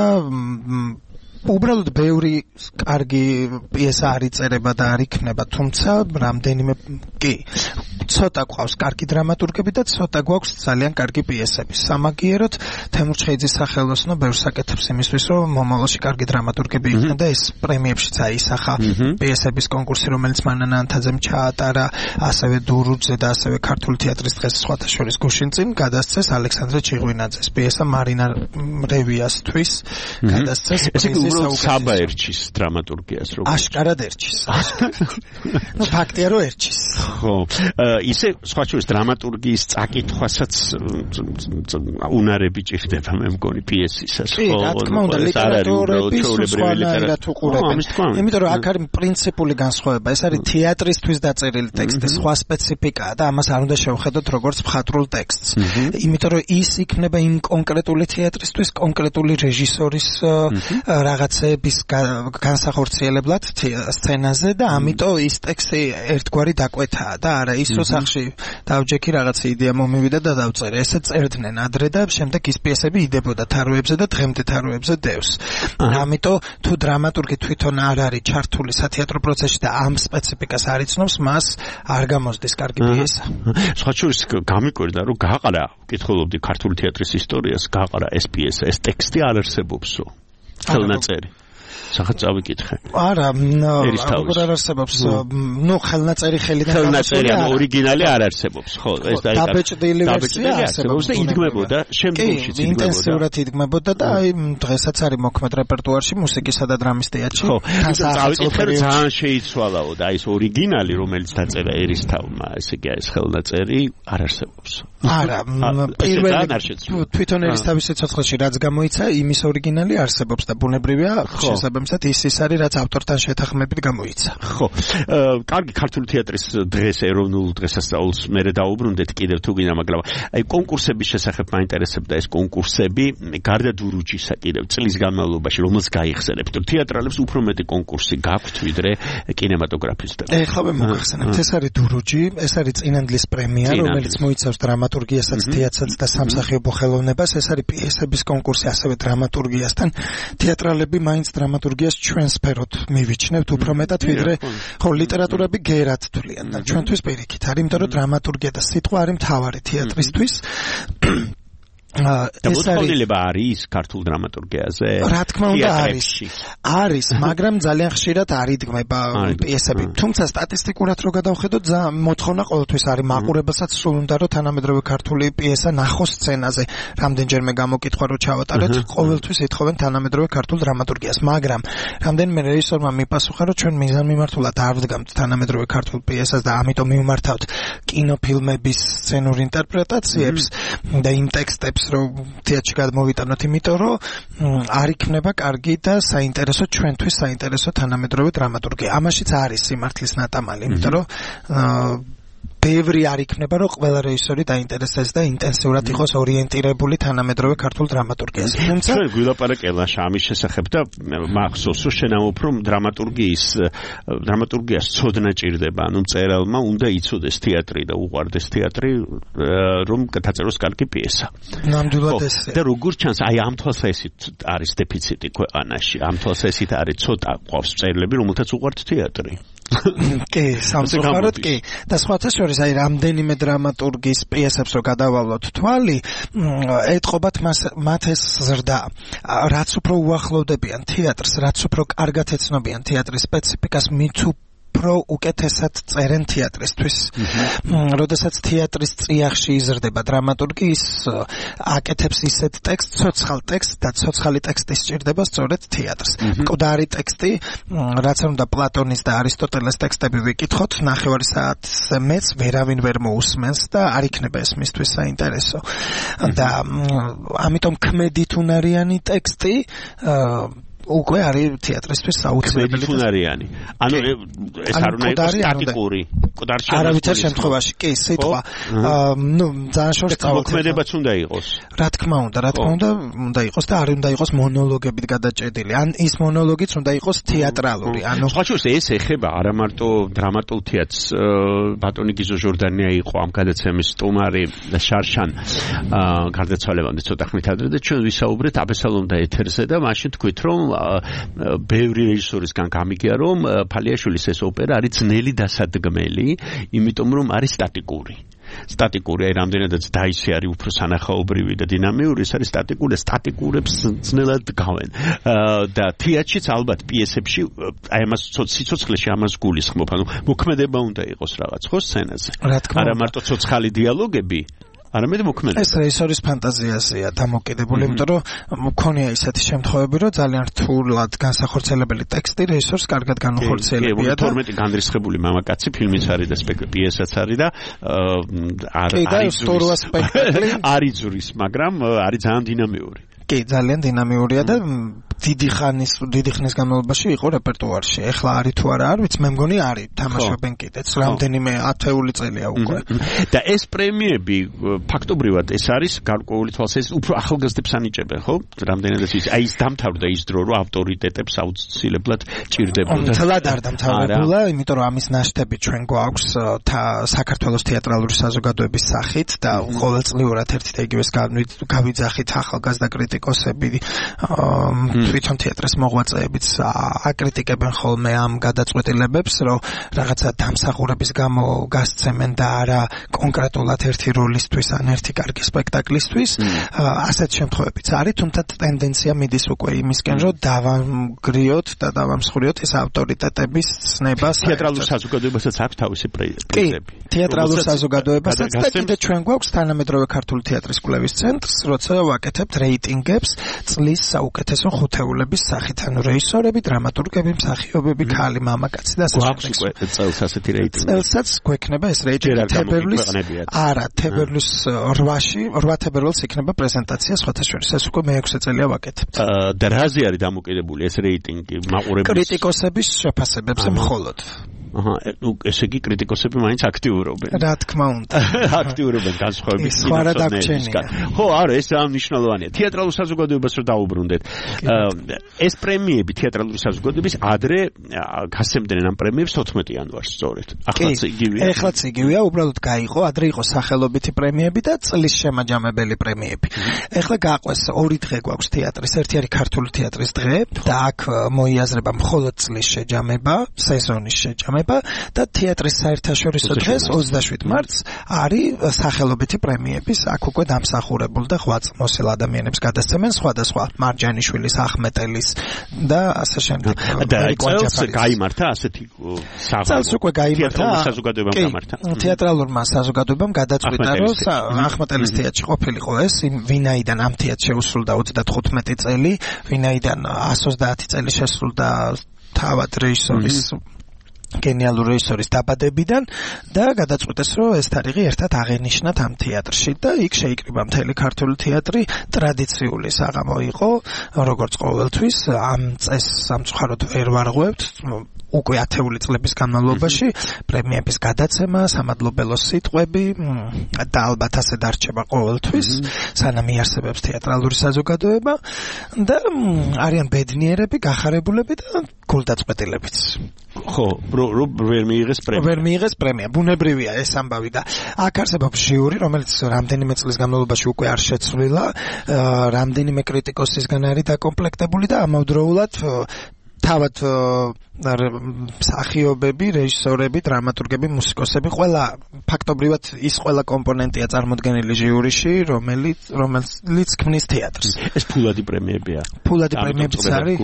უბრალოდ ბევრი კარგი პიესა არ იწერება და არ იქნება, თუმცა რამდენიმე კი ცოტა გვყავს კარგი დრამატურგები და ცოტა გვაქვს ძალიან კარგი პიესები. სამაგიეროდ თემურ ჩხეიძის სახელოსნო ბევრს აკეთებს იმისთვის, რომ მომავალში კარგი დრამატურგები იქნა და ეს პრემიებშიც აისახა პიესების კონკურსი, რომელიც მანანა ანთაძემ ჩაატარა, ასევე დურუჯზე და ასევე ქართული თეატრის დღეს სხვათა შორის გუშინ წინ გადასცეს ალექსანდრე ჩიღვინაძეს პიესა მარინა რევიასთვის გადასცეს პრიზი საბა ერჩის დრამატურგიას როგორ აშკარად ერჩის. ნუ ფაქტია რომ ერჩის. ხო. ისე სხვა შორის დრამატურგიის წაკითხვასაც უნარები ჭირდება, მე მგონი პიესისას. ხო, რა თქმა უნდა, ლიტერატურები სხვანაირად უყურებენ. იმიტომ რომ აქ არის პრინციპული განსხვავება. ეს არის თეატრისთვის დაწერილი ტექსტი, სხვა სპეციფიკაა და ამას არ უნდა შევხედოთ როგორც მხატვრულ ტექსტს. იმიტომ რომ ის იქნება იმ კონკრეტული თეატრისთვის, კონკრეტული რეჟისორის რაღაცების განსახორციელებლად სცენაზე და ამიტომ ის ტექსტი ერთგვარი დაკვეთაა და არა ის რომ სახში დავჯექი რაღაცა იდეა მომივიდა და დავწერე. ესე წერდნენ ადრე და შემდეგ ის პიესები იდებოდა თაროებზე და დღემდე თაროებზე დევს. ამიტომ თუ დრამატურგი თვითონ არ არის ჩართული სათეატრო პროცესში და ამ სპეციფიკას არ იცნობს, მას არ გამოსდის კარგი პიესა. სხვა შორის გამიკვირდა რომ გაყარა, ვკითხულობდი ქართული თეატრის ისტორიას, გაყარა ეს პიესა, ეს ტექსტი არ არსებობსო. ხელნაწერი. სახაც წავიკითხე. არა, როგორ არ არსებობს? ნუ ხელნაწერი ხელიდან ხელნაწერი ორიგინალი არ არსებობს. ხო, ეს დაბეჭდილი ვერსია არსებობს და იდგმებოდა, შემდგომში იდგმებოდა. ინტენსიურად იდგმებოდა და აი დღესაც არის მოქმედ რეპერტუარში მუსიკისა და დრამის თეატრში. ხო, წავიკითხე რომ ძალიან შეიცვალაო და ის ორიგინალი, რომელიც დაწერა ერისთავმა, ესე იგი ეს ხელნაწერი არ არსებობს. არა, პირველი თვითონ ერისთავის სიცოცხლეში რაც გამოიცა, იმის ორიგინალი არსებობს და ბუნებრივია შესაბამისად ის არის რაც ავტორთან შეთანხმებით გამოიცა. ხო. კარგი ქართული თეატრის დღეს ეროვნულ დღესასწაულს მერე დაუბრუნდეთ კიდევ თუ გინდა, მაგრამ აი კონკურსების შესახებ მაინტერესებდა ეს კონკურსები გარდა დურუჯისა კიდევ წლის განმავლობაში რომელს გაიხსენებთ? თეატრალებს უფრო მეტი კონკურსი გაქვთ ვიდრე კინემატოგრაფისტებს. ეხლა მოგახსენებთ, ეს არის დურუჯი, ეს არის წინანდლის პრემია, რომელიც მოიცავს დრამატურგიასაც, თეატრსაც და სამსახიობო ხელოვნებას, ეს არის პიესების კონკურსი, ასევე დრამატურგიასთან. თეატრალები მაინც დრამატურგიას ჩვენ სფეროთ მივიჩნევთ უფრო მეტად ვიდრე ხო ლიტერატურები გერად თვლიან და ჩვენთვის პირიქით არის, იმიტომ რომ დრამატურგია და სიტყვა არის მთავარი თეატრისთვის. და მოთხოვნილება არის ქართულ დრამატურგიაზე? რა თქმა უნდა არის, მაგრამ ძალიან ხშირად არ იდგმება პიესები. თუმცა სტატისტიკურად რო გადავხედოთ, მოთხოვნა ყოველთვის არის, მაყურებელსაც სულ უნდა რომ თანამედროვე ქართული პიესა ნახოს სცენაზე. რამდენჯერმე გამოკითხვა რო ჩავატაროთ, ყოველთვის ეთხოვენ თანამედროვე ქართულ დრამატურგიას, მაგრამ რამდენიმე რეჟისორმა მიპასუხა, რომ ჩვენ მიზანმიმართულად არ ვდგამთ თანამედროვე ქართულ პიესას და ამიტომ მივმართავთ კინოფილმების სცენურ ინტერპრეტაციებს და იმ ტექსტებს რომ თეატრში გადმოვიტანოთ, იმიტომ რომ არ იქნება კარგი და საინტერესო ჩვენთვის საინტერესო თანამედროვე დრამატურგია. ამაშიც არის სიმართლის ნატამალი, იმიტომ რომ ბევრი არ იქნება, რომ ყველა რეჟისორი დაინტერესდეს და ინტენსიურად იყოს ორიენტირებული თანამედროვე ქართულ დრამატურგიას. თუმცა ჩვენ გვილაპარაკებთ ამის შესახებ და მახსოვს, რომ შენამობ რომ დრამატურგიას ცოდნა ჭირდება, ანუ მწერალმა უნდა იცოდეს თეატრი და უყვარდეს თეატრი, რომ დაწეროს კარგი პიესა. ნამდვილად ესე. და როგორ ჩანს, აი ამ თვალსაზრისით არის დეფიციტი ქვეყანაში, ამ თვალსაზრისით არის ცოტა ყავს მწერლები, რომელთაც უყვართ თეატრი. კი, სამწუხაროდ კი. და სხვათა შორის აი რამდენიმე დრამატურგის პიესებს რო გადავალოთ თვალი, ეთყობათ მათ ეს ზრდა. რაც უფრო უახლოვდებიან თეატრს, რაც უფრო კარგად ეცნობიან თეატრის სპეციფიკას, მით უფრო უკეთესად წერენ თეატრისთვის. როდესაც თეატრის წიაღში იზრდება დრამატურგი, ის აკეთებს ისეთ ტექსტს, ცოცხალ ტექსტს და ცოცხალი ტექსტი სჭირდება სწორედ თეატრს. მკვდარი ტექსტი, რაც უნდა პლატონის და არისტოტელეს ტექსტები ვიკითხოთ, ნახევარი საათზე მეც ვერავინ ვერ მოусმენს და არ იქნება ეს მისთვის საინტერესო. და ამიტომ ქმედითუნარიანი ტექსტი უკვე არის თეატრისთვის საუცლებელი. ქმედითუნარიანი. ანუ ეს არ უნდა იყოს სტატიკური. არავითარ შემთხვევაში კი, სიტყვა. ძალიან შორს წავედი. მოქმედებაც უნდა იყოს. რა თქმა უნდა იყოს და არ უნდა იყოს მონოლოგებით გადაჭედილი. ან ის მონოლოგიც უნდა იყოს თეატრალური. ანუ სხვაჩოს ეს ეხება არა მარტო დრამატულ თეატრს, ბატონი გიზო ჟორდანია იყო ამ გადაცემის სტუმარი და შარშან გარდაცვალებამდე ცოტა ხნით ადრე და ჩვენ ვისაუბრეთ აბესალომ და ეთერზე და მაშინ თქვით რომ ბევრი რეჟისორისგან გამიგია რომ ფალიაშვილის ეს ოპერა არის ძნელი დასადგმელი, იმიტომ რომ არის სტატიკური. სტატიკური, აი რამდენადაც დაისი არის უფრო სანახაობრივი და დინამიური, ეს არის სტატიკური, სტატიკურებს ძნელად დგავენ. და თეატრშიც ალბათ პიესებში აი ამას სიცოცხლეში ამას გულისხმობ, ანუ მოქმედება უნდა იყოს რაღაც ხო სცენაზე. არა მარტო ცოცხალი დიალოგები, არამედ მოქმედება. ეს რეჟისორის ფანტაზიაზეა დამოკიდებული, იმიტომ რომ მქონია ისეთი შემთხვევები, რომ ძალიან რთულად განსახორციელებელი ტექსტი რეჟისორს კარგად განუხორციელებია და 12 განრისხებული მამაკაცი ფილმიც არის და პიესაც არის და არის ზურის, მაგრამ არის ძალიან დინამიური. კი, ძალიან დინამიურია და დიდი ხნის განმავლობაში იყო რეპერტუარში. ეხლა არის თუ არა, არ ვიცი, მე მგონი არის, თამაშობენ კიდეც, რამდენიმე ათეული წელია უკვე. და ეს პრემიები ფაქტობრივად ეს არის გარკვეული თვალსაზრისით უფრო ახალგაზრდებს ანიჭებენ, ხო? რამდენადაც ის აი ის დამთავრდა ის დრო, რომ ავტორიტეტებს აუცილებლად ჭირდებოდა. თლად არ დამთავრებულა, იმიტომ რომ ამის ნაშთები ჩვენ გვაქვს საქართველოს თეატრალური საზოგადოების სახით და ყოველწლიურად ერთი და იგივეს გავიძახით ახალგაზრდა კრიტიკოსები, თვითონ თეატრის მოღვაწეებიც აკრიტიკებენ ხოლმე ამ გადაწყვეტილებებს, რომ რაღაცა დამსახურების გამო გასცემენ და არა კონკრეტულად ერთი როლისთვის ან ერთი კარგი სპექტაკლისთვის. ასეთ შემთხვევებიც არის, თუმცა ტენდენცია მიდის უკვე იმისკენ, რომ დავამგრიოთ და დავამსხვრიოთ ეს ავტორიტეტების ცნებას. თეატრალურ საზოგადოებასაც აქვს თავისი პრიზები. თეატრალურ საზოგადოებასაც და კიდე ჩვენ გვაქვს თანამედროვე ქართული თეატრის კვლევის ცენტრს, როცა ვაკეთებთ რეიტინგებს წლის საუკეთესო 5 ათეულების სახით, ანუ რეჟისორები, დრამატურგები, მსახიობები, ქალი, მამაკაცი და ასე შემდეგ. გვაქვს უკვე წელს ასეთი რეიტინგი. წელსაც გვექნება ეს რეიტინგი თებერვლის 8 თებერვალს იქნება პრეზენტაცია სხვათა შორის. ეს უკვე მე-6 წელია ვაკეთებ. და რაზე არის დამოკიდებული ეს რეიტინგი? მაყურებლის კრიტიკოსების შეფასებებზე მხოლოდ. ესე იგი კრიტიკოსები მაინც აქტიურობენ. რა თქმა უნდა. აქტიურობენ განსხვავებით სხვა რა დაგჩენია. ხო, არა, ეს ამ მნიშვნელოვანია. თეატრალურ საზოგადოებას რო დაუბრუნდეთ. ეს პრემიები თეატრალური საზოგადოების ადრე გასცემდნენ ამ პრემიებს 14 იანვარს სწორედ. ახლაც იგივეა. ახლაც იგივეა, უბრალოდ გაიყო, ადრე იყო სახელობითი პრემიები და წლის შემაჯამებელი პრემიები. ეხლა გაყვეს 2 დღე გვაქვს თეატრის, ერთი არის ქართული თეატრის დღე და აქ მოიაზრება მხოლოდ წლის შეჯამება, სეზონის შეჯამება და თეატრის საერთაშორისო დღეს 27 მარტს არის სახელობითი პრემიების, აქ უკვე დამსახურებული და 8 წმოსილ ადამიანებს გადასცემენ სხვადასხვა მარჯანიშვილის, ახმეტელის და ასე შემდეგ. და წელს გაიმართა ასეთი წელს უკვე გაიმართა საზოგადოებამ გამართა. თეატრალურმა საზოგადოებამ გადაწყვიტა, რომ ახმეტელის თეატრში ყოფილიყო ეს, ვინაიდან ამ თეატრში შეუსრულდა 35 წელი, ვინაიდან 130 წელი შესრულდა თავად რეჟისორის გენიალური რეჟისორის დაბადებიდან და გადაწყვიტეს, რომ ეს თარიღი ერთად აღენიშნათ ამ თეატრში და იქ შეიკრიბა მთელი ქართული თეატრი. ტრადიციული საღამო იყო, როგორც ყოველთვის, ამ წესს სამწუხაროდ ვერ ვარღვევთ. უკვე 10 წლების განმავლობაში პრემიების გადაცემა, სამადლობელო სიტყვები და ალბათ ასე დარჩება ყოველთვის, სანამ იარსებებს თეატრალური საზოგადოება და არიან ბედნიერები, გახარებულები და გულდაწყვეტილებიც. ხო, ვერ მიიღეს პრემია. ვერ მიიღეს პრემია. ბუნებრივია ეს ამბავი და აქ არსებობს ჟიური, რომელიც რამდენიმე წლის განმავლობაში უკვე არ შეცვლილა, რამდენიმე კრიტიკოსისგან არის დაკომპლექტებული და ამავდროულად თავად მსახიობები, რეჟისორები, დრამატურგები, მუსიკოსები, ყველა ფაქტობრივად ის ყველა კომპონენტია წარმოდგენილი ჟიურიში, რომელიც ქმნის თეატრს. ეს ფულადი პრემიებია. ფულადი პრემიებიც არის.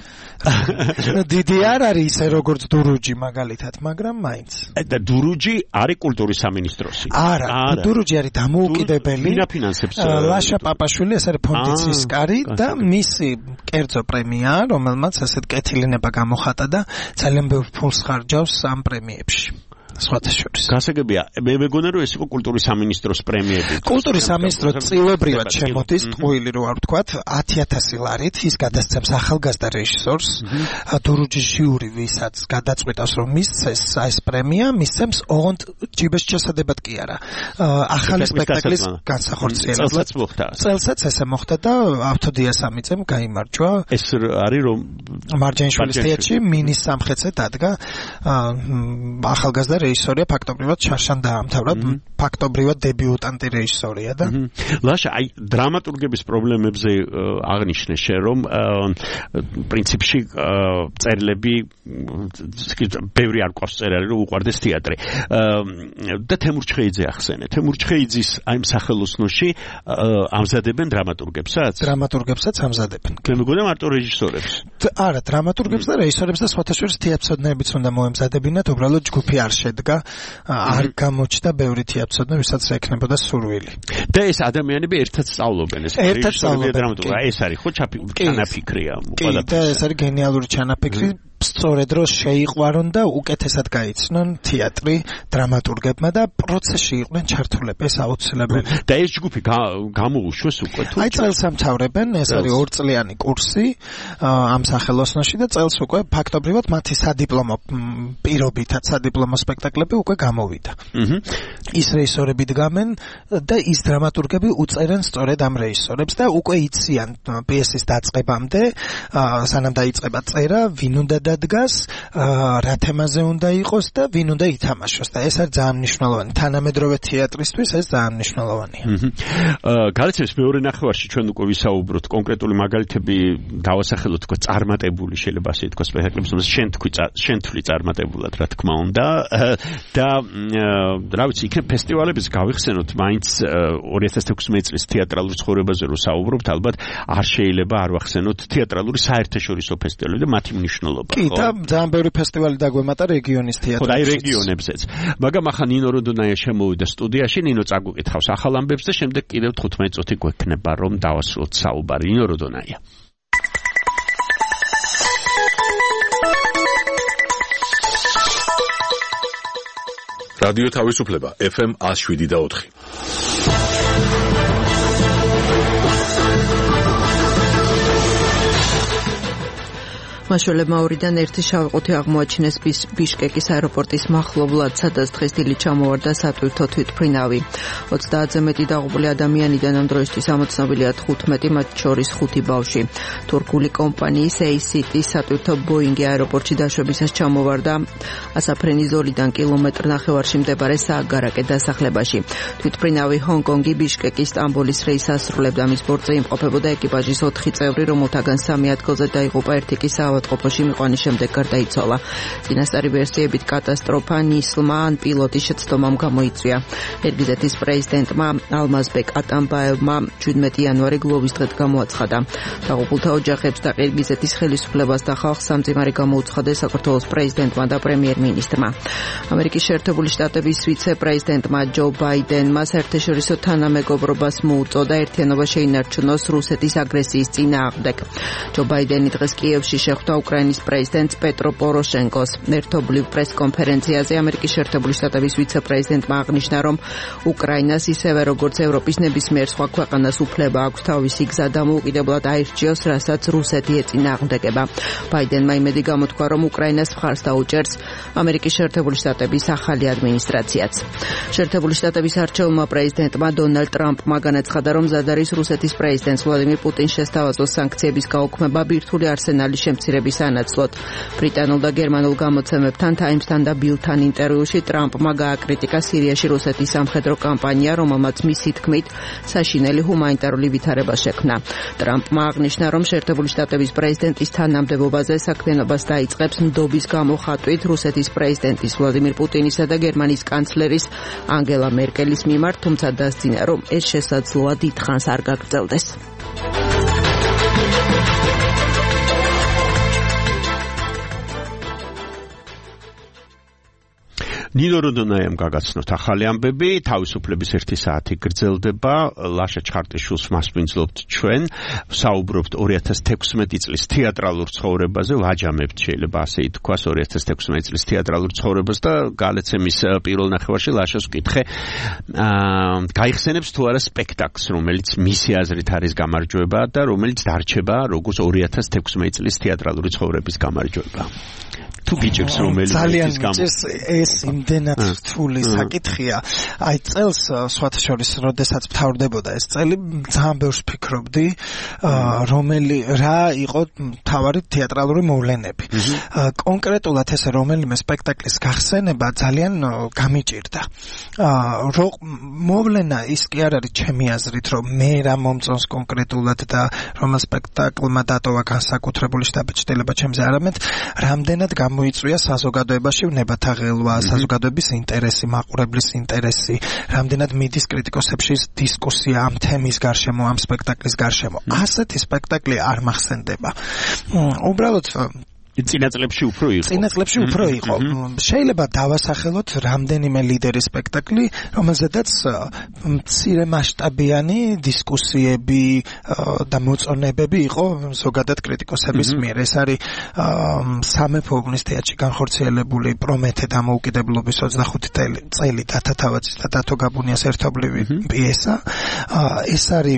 დიდი არ არის ისე როგორც დურუჯი მაგალითად, მაგრამ მაინც. და დურუჯი არის კულტურის სამინისტროსი. არა, დურუჯი არის დამოუკიდებელი. ფინანსებს ლაშა პაპაშვილი, ეს არის ფონდის კარი და მისი კერძო პრემია, რომელმაც ასეთ კეთილინება გამოხატა და ძალიან ბევრ ფულს ხარჯავს ამ პრემიებში. სხვათა შორის. გასაგებია, მე მეგონა რომ ეს იყო კულტურის სამინისტროს პრემიები. კულტურის სამინისტრო წილობრივად შემოდის, ტყუილი რო არ ვთქვათ, 10,000 ლარით ის გადასცემს ახალგაზრდა რეჟისორს, დურუჯის ჟიური, ვისაც გადაწყვიტავს რომ მისცეს ეს პრემია, მისცემს ოღონდ ჯიბეს შესადებად კი არა. ახალი სპექტაკლის განსახორციელებლად. წელსაც ესე მოხდა და ავთოდიასამიწემ გაიმარჯვა. ეს არის რომ მარჯანიშვილის თეატრში მინის სამხეცე დადგა ახალგაზრდა რეჟისორია, ფაქტობრივად შარშან დაამთავრა, ფაქტობრივად დებიუტანტი რეჟისორია და ლაშა, აი დრამატურგების პრობლემებზე აღნიშნე შენ, რომ პრინციპში წერილები ბევრი არ ყავს წერილი, რომ უყვარდეს თეატრი. და თემურ ჩხეიძე ახსენე. თემურ ჩხეიძის აი სახელოსნოში ამზადებენ დრამატურგებსაც? დრამატურგებსაც ამზადებენ. მე მგონია მარტო რეჟისორებს. არა, დრამატურგებს და რეჟისორებს და სხვათა შორის თეატრმცოდნეებიც უნდა მოემზადებინათ, უბრალოდ ჯგუფი არ შედგა, არ გამოჩნდა ბევრი თეატრმცოდნე, ვისაც ექნებოდა სურვილი. და ეს ადამიანები ერთად სწავლობენ, ეს დრამატურგია, ეს არის ხო ჩანაფიქრია, ყველა და ეს არის გენიალური ჩანაფიქრი. სწორედ რო შეიყვარონ და უკეთესად გაიცნონ თეატრი დრამატურგებმა და პროცესში იყვნენ ჩართულები, ეს აუცილებელი. და ეს ჯგუფი გამოუშვეს უკვე თუ? აი წელს ამთავრებენ, ეს არის 2 წლიანი კურსი ამ სახელოსნოში და წელს უკვე ფაქტობრივად მათი სადიპლომო პირობითად სადიპლომო სპექტაკლები უკვე გამოვიდა. ის რეჟისორები დგამენ და ის დრამატურგები უწერენ სწორედ ამ რეჟისორებს და უკვე იციან პიესის დაწყებამდე, სანამ დაიწყება წერა, ვინ უნდა დადგას, რა თემაზე უნდა იყოს და ვინ უნდა ითამაშოს და ეს არის ძალიან მნიშვნელოვანი. თანამედროვე თეატრისთვის ეს ძალიან მნიშვნელოვანია. გაიცნეს მეორე ნახევარში ჩვენ უკვე ვისაუბროთ კონკრეტული მაგალითები დავასახელოთ თქო წარმატებული შეიძლება ასე თქვა სპექტაკლებს, შენ თქვი წარმატებულად რა თქმა უნდა და რა ვიცი, იქნებ ფესტივალების გავიხსენოთ, მაინც 2016 წლის თეატრალურ ცხოვრებაზე რო საუბრობთ, ალბათ არ შეიძლება არ ვახსენოთ თეატრალური საერთაშორისო ფესტივალები და მათი მნიშვნელობა. კი, და ძალიან ბევრი ფესტივალი დაგვემატა რეგიონის თეატრებში. ხო, აი რეგიონებზეც. მაგრამ ახლა ნინო როდონაია შემოვიდა სტუდიაში, ნინო წაგუკითხავს ახალ ამბებს და შემდეგ კიდევ 15 წუთი გვექნება რომ დავასრულოთ საუბარი. ნინო როდონაია. რადიო თავისუფლება FM 107.4. მაშველებმა ორიდან ერთი შავყუთი აღმოაჩინეს ბიშკეკის აეროპორტის მახლობლად, სადაც დღეს დილით ჩამოვარდა სატვირთო თვითმფრინავი. 30-ზე მეტი დაღუპული ადამიანიდან ამ დროისთვის ამოცნობილია 15, მათ შორის 5 ბავშვი. თურქული კომპანიის ACT-ის სატვირთო ბოინგი აეროპორტში დაშვებისას ჩამოვარდა ასაფრენის ზოლიდან კილომეტრ-ნახევარში მდებარე სააგარაკე დასახლებაში. თვითმფრინავი ჰონგ-კონგი ბიშკეკის სტამბოლის რეისს ასრულებდა, მის ბორტზე იმყოფებოდა ეკიპაჟის 4 წევრი, რომელთაგან 3 ადგილზე დაიღუპა, ერთი კი ყოფოში მიყვანის შემდეგ გარდაიცვალა. წინასწარი ვერსიებით კატასტროფა ნისლმა ან პილოტის შეცდომამ გამოიწვია. ერგიზეთის პრეზიდენტმა ალმაზბეკ ატამბაევმა 17 იანვარი გლოვის დღედ გამოაცხადა. დაღუპულთა ოჯახებს და ერგიზეთის ხელისუფლებას და ხალხს სამძიმარი გამოუცხადეს საქართველოს პრეზიდენტმა და პრემიერ-მინისტრმა. ამერიკის შეერთებული შტატების ვიცე-პრეზიდენტმა ჯო ბაიდენმა საერთაშორისო თანამეგობრობას მოუწოდა ერთიანობა შეინარჩუნოს რუსეთის აგრესიის წინააღმდეგ. ჯო ბაიდენი დღეს კიევში შეხვდა უკრაინის პრეზიდენტს პეტრო პოროშენკოს. ერთობლივ პრესკონფერენციაზე ამერიკის შეერთებული შტატების ვიცე-პრეზიდენტმა აღნიშნა, რომ უკრაინას ისევე როგორც ევროპის ნებისმიერ სხვა ქვეყანას უფლება აქვს თავისი გზა დამოუკიდებლად აირჩიოს, რასაც რუსეთი ეწინააღმდეგება. ბაიდენმა იმედი გამოთქვა, რომ უკრაინას მხარს დაუჭერს ამერიკის შეერთებული შტატების ახალი ადმინისტრაციაც. შეერთებული შტატების არჩეულმა პრეზიდენტმა დონალდ ტრამპმა განაცხადა, რომ მზად არის რუსეთის პრეზიდენტს ვლადიმირ პუტინს შესთავაზოს სანქციების გაუქმება ბირთვული არსენალის შემცირების ანაცვლოდ. ბრიტანულ და გერმანულ გამოცემებთან Times-თან და Bill-თან ინტერვიუში ტრამპმა გააკრიტიკა სირიაში რუსეთის სამხედრო კამპანია, რომელმაც მისი თქმით საშინელი ჰუმანიტარული ვითარება შექმნა. ტრამპმა აღნიშნა, რომ შეერთებული შტატების პრეზიდენტის თანამდებობაზე საქმიანობას დაიწყებს ნდობის გამოხატვით რუსეთის პრეზიდენტის ვლადიმირ პუტინისა და გერმანიის კანცლერის ანგელა მერკელის მიმართ, თუმცა დასძინა, რომ ეს შესაძლოა დიდხანს არ გაგრძელდეს. ნინო როდონაიამ გაგაცნოთ ახალი ამბები, თავისუფლების 1 საათი გრძელდება, ლაშა ჩხარტიშვილს მასპინძლობთ ჩვენ, საუბრობთ 2016 წლის თეატრალურ ცხოვრებაზე, ვაჯამებთ შეიძლება ასე ითქვას 2016 წლის თეატრალურ ცხოვრებას და გალეცემის პირველ ნახევარში ლაშას ვკითხე, გაიხსენებს თუ არა სპექტაკლს, რომელიც მისი აზრით არის გამარჯვება და რომელიც დარჩება როგორც 2016 წლის თეატრალური ცხოვრების გამარჯვება. თუ გიჭირს რომელიც ის გამო ეს იმდენად რთული საკითხია. აი წელს სხვათა შორის როდესაც მთავრდებოდა ეს წელი, ძალიან ბევრს ფიქრობდი, რა იყო მთავარი თეატრალური მოვლენები. კონკრეტულად ეს რომელიმე სპექტაკლის გახსენება ძალიან გამიჭირდა. მოვლენა ის კი არ არის ჩემი აზრით, რომ მე რა მომწონს კონკრეტულად და რომელ სპექტაკლმა დატოვა განსაკუთრებული შთაბეჭდილება ჩემზე, არამედ რამდენად მოიწვია საზოგადოებაში ნებათა ღელვა, საზოგადოების ინტერესი, მაყურებლის ინტერესი, რამდენად მიდის კრიტიკოსებში დისკუსია ამ თემის გარშემო, ამ სპექტაკლის გარშემო. ასეთი სპექტაკლი არ მახსენდება. უბრალოდ წინა წლებში უფრო იყო. შეიძლება დავასახელოთ რამდენიმე ლიდერის სპექტაკლი, რომელზედაც მცირე მასშტაბიანი დისკუსიები და მოწონებები იყო ზოგადად კრიტიკოსების მიერ. ეს არის სამეფო უბნის თეატრში განხორციელებული პრომეთე დამოუკიდებლობის 25 წელი დათა თავაძის და დათო გაბუნიას ერთობლივი პიესა. ეს არის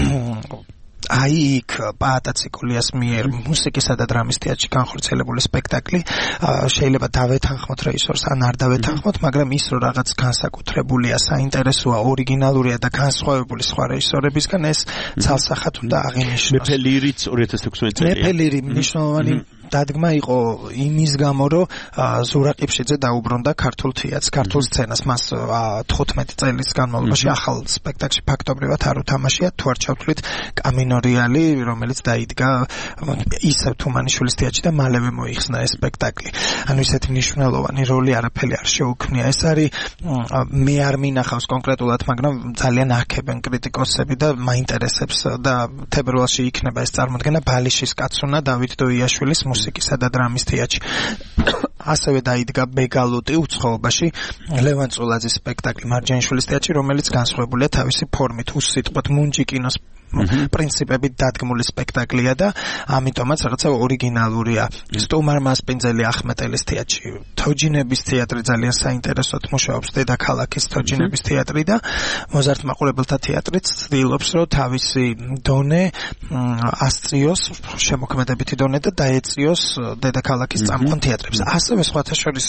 აი იქ პაატა ციკულიას მიერ მუსიკისა და დრამის თეატრში განხორციელებული სპექტაკლი. შეიძლება დავეთანხმოთ რეჟისორს ან არ დავეთანხმოთ, მაგრამ ის რომ რაღაც განსაკუთრებულია, საინტერესოა, ორიგინალურია და განსხვავებული სხვა რეჟისორებისგან, ეს ცალსახად უნდა აღინიშნოს. მეფე ლირიც 2016 წელია. მეფე ლირი მნიშვნელოვანი დადგმა იყო იმის გამო, რომ ზურა ყიფშიძე დაუბრუნდა ქართულ თეატრს, ქართულ სცენას. მას 15 წელის განმავლობაში ახალ სპექტაკლში ფაქტობრივად არ უთამაშია, თუ არ ჩავთვლით კამინო რეალი, რომელიც დაიდგა ისევ თუმანიშვილის თეატრში და მალევე მოიხსნა ეს სპექტაკლი. ანუ ისეთი მნიშვნელოვანი როლი არაფერი არ შეუქმნია. ეს არის მე არ მინახავს კონკრეტულად, მაგრამ ძალიან აქებენ კრიტიკოსები და მაინტერესებს და თებერვალში იქნება ეს წარმოდგენა ბალიშის კაცუნა დავით დოიაშვილის მუსიკისა და დრამის თეატრში. ასევე დაიდგა ბეგალუტი უცხოობაში ლევან წულაძის სპექტაკლი მარჯანიშვილის თეატრში, რომელიც განსხვავებულია თავისი ფორმით. უსიტყვოდ მუნჯი კინოს პრინციპებით დადგმული სპექტაკლია და ამიტომაც რაღაცა ორიგინალურია. სტუმარ მასპინძელი ახმეტელის თეატრში, თოჯინების თეატრი ძალიან საინტერესოდ მუშაობს, დედაქალაქის თოჯინების თეატრი და მოზარდ მაყურებელთა თეატრიც ცდილობს, რომ თავისი დონე ასწიოს, შემოქმედებითი დონე და დაეწიოს დედაქალაქის წამყვან თეატრებს. ასევე სხვათა შორის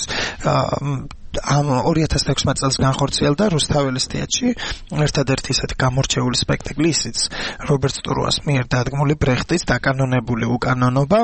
ამ 2016 წელს განხორციელდა რუსთაველის თეატრში ერთადერთი ისეთი გამორჩეული სპექტაკლი, ისიც რობერტ სტურუას მიერ დადგმული ბრეხტის დაკანონებული უკანონობა,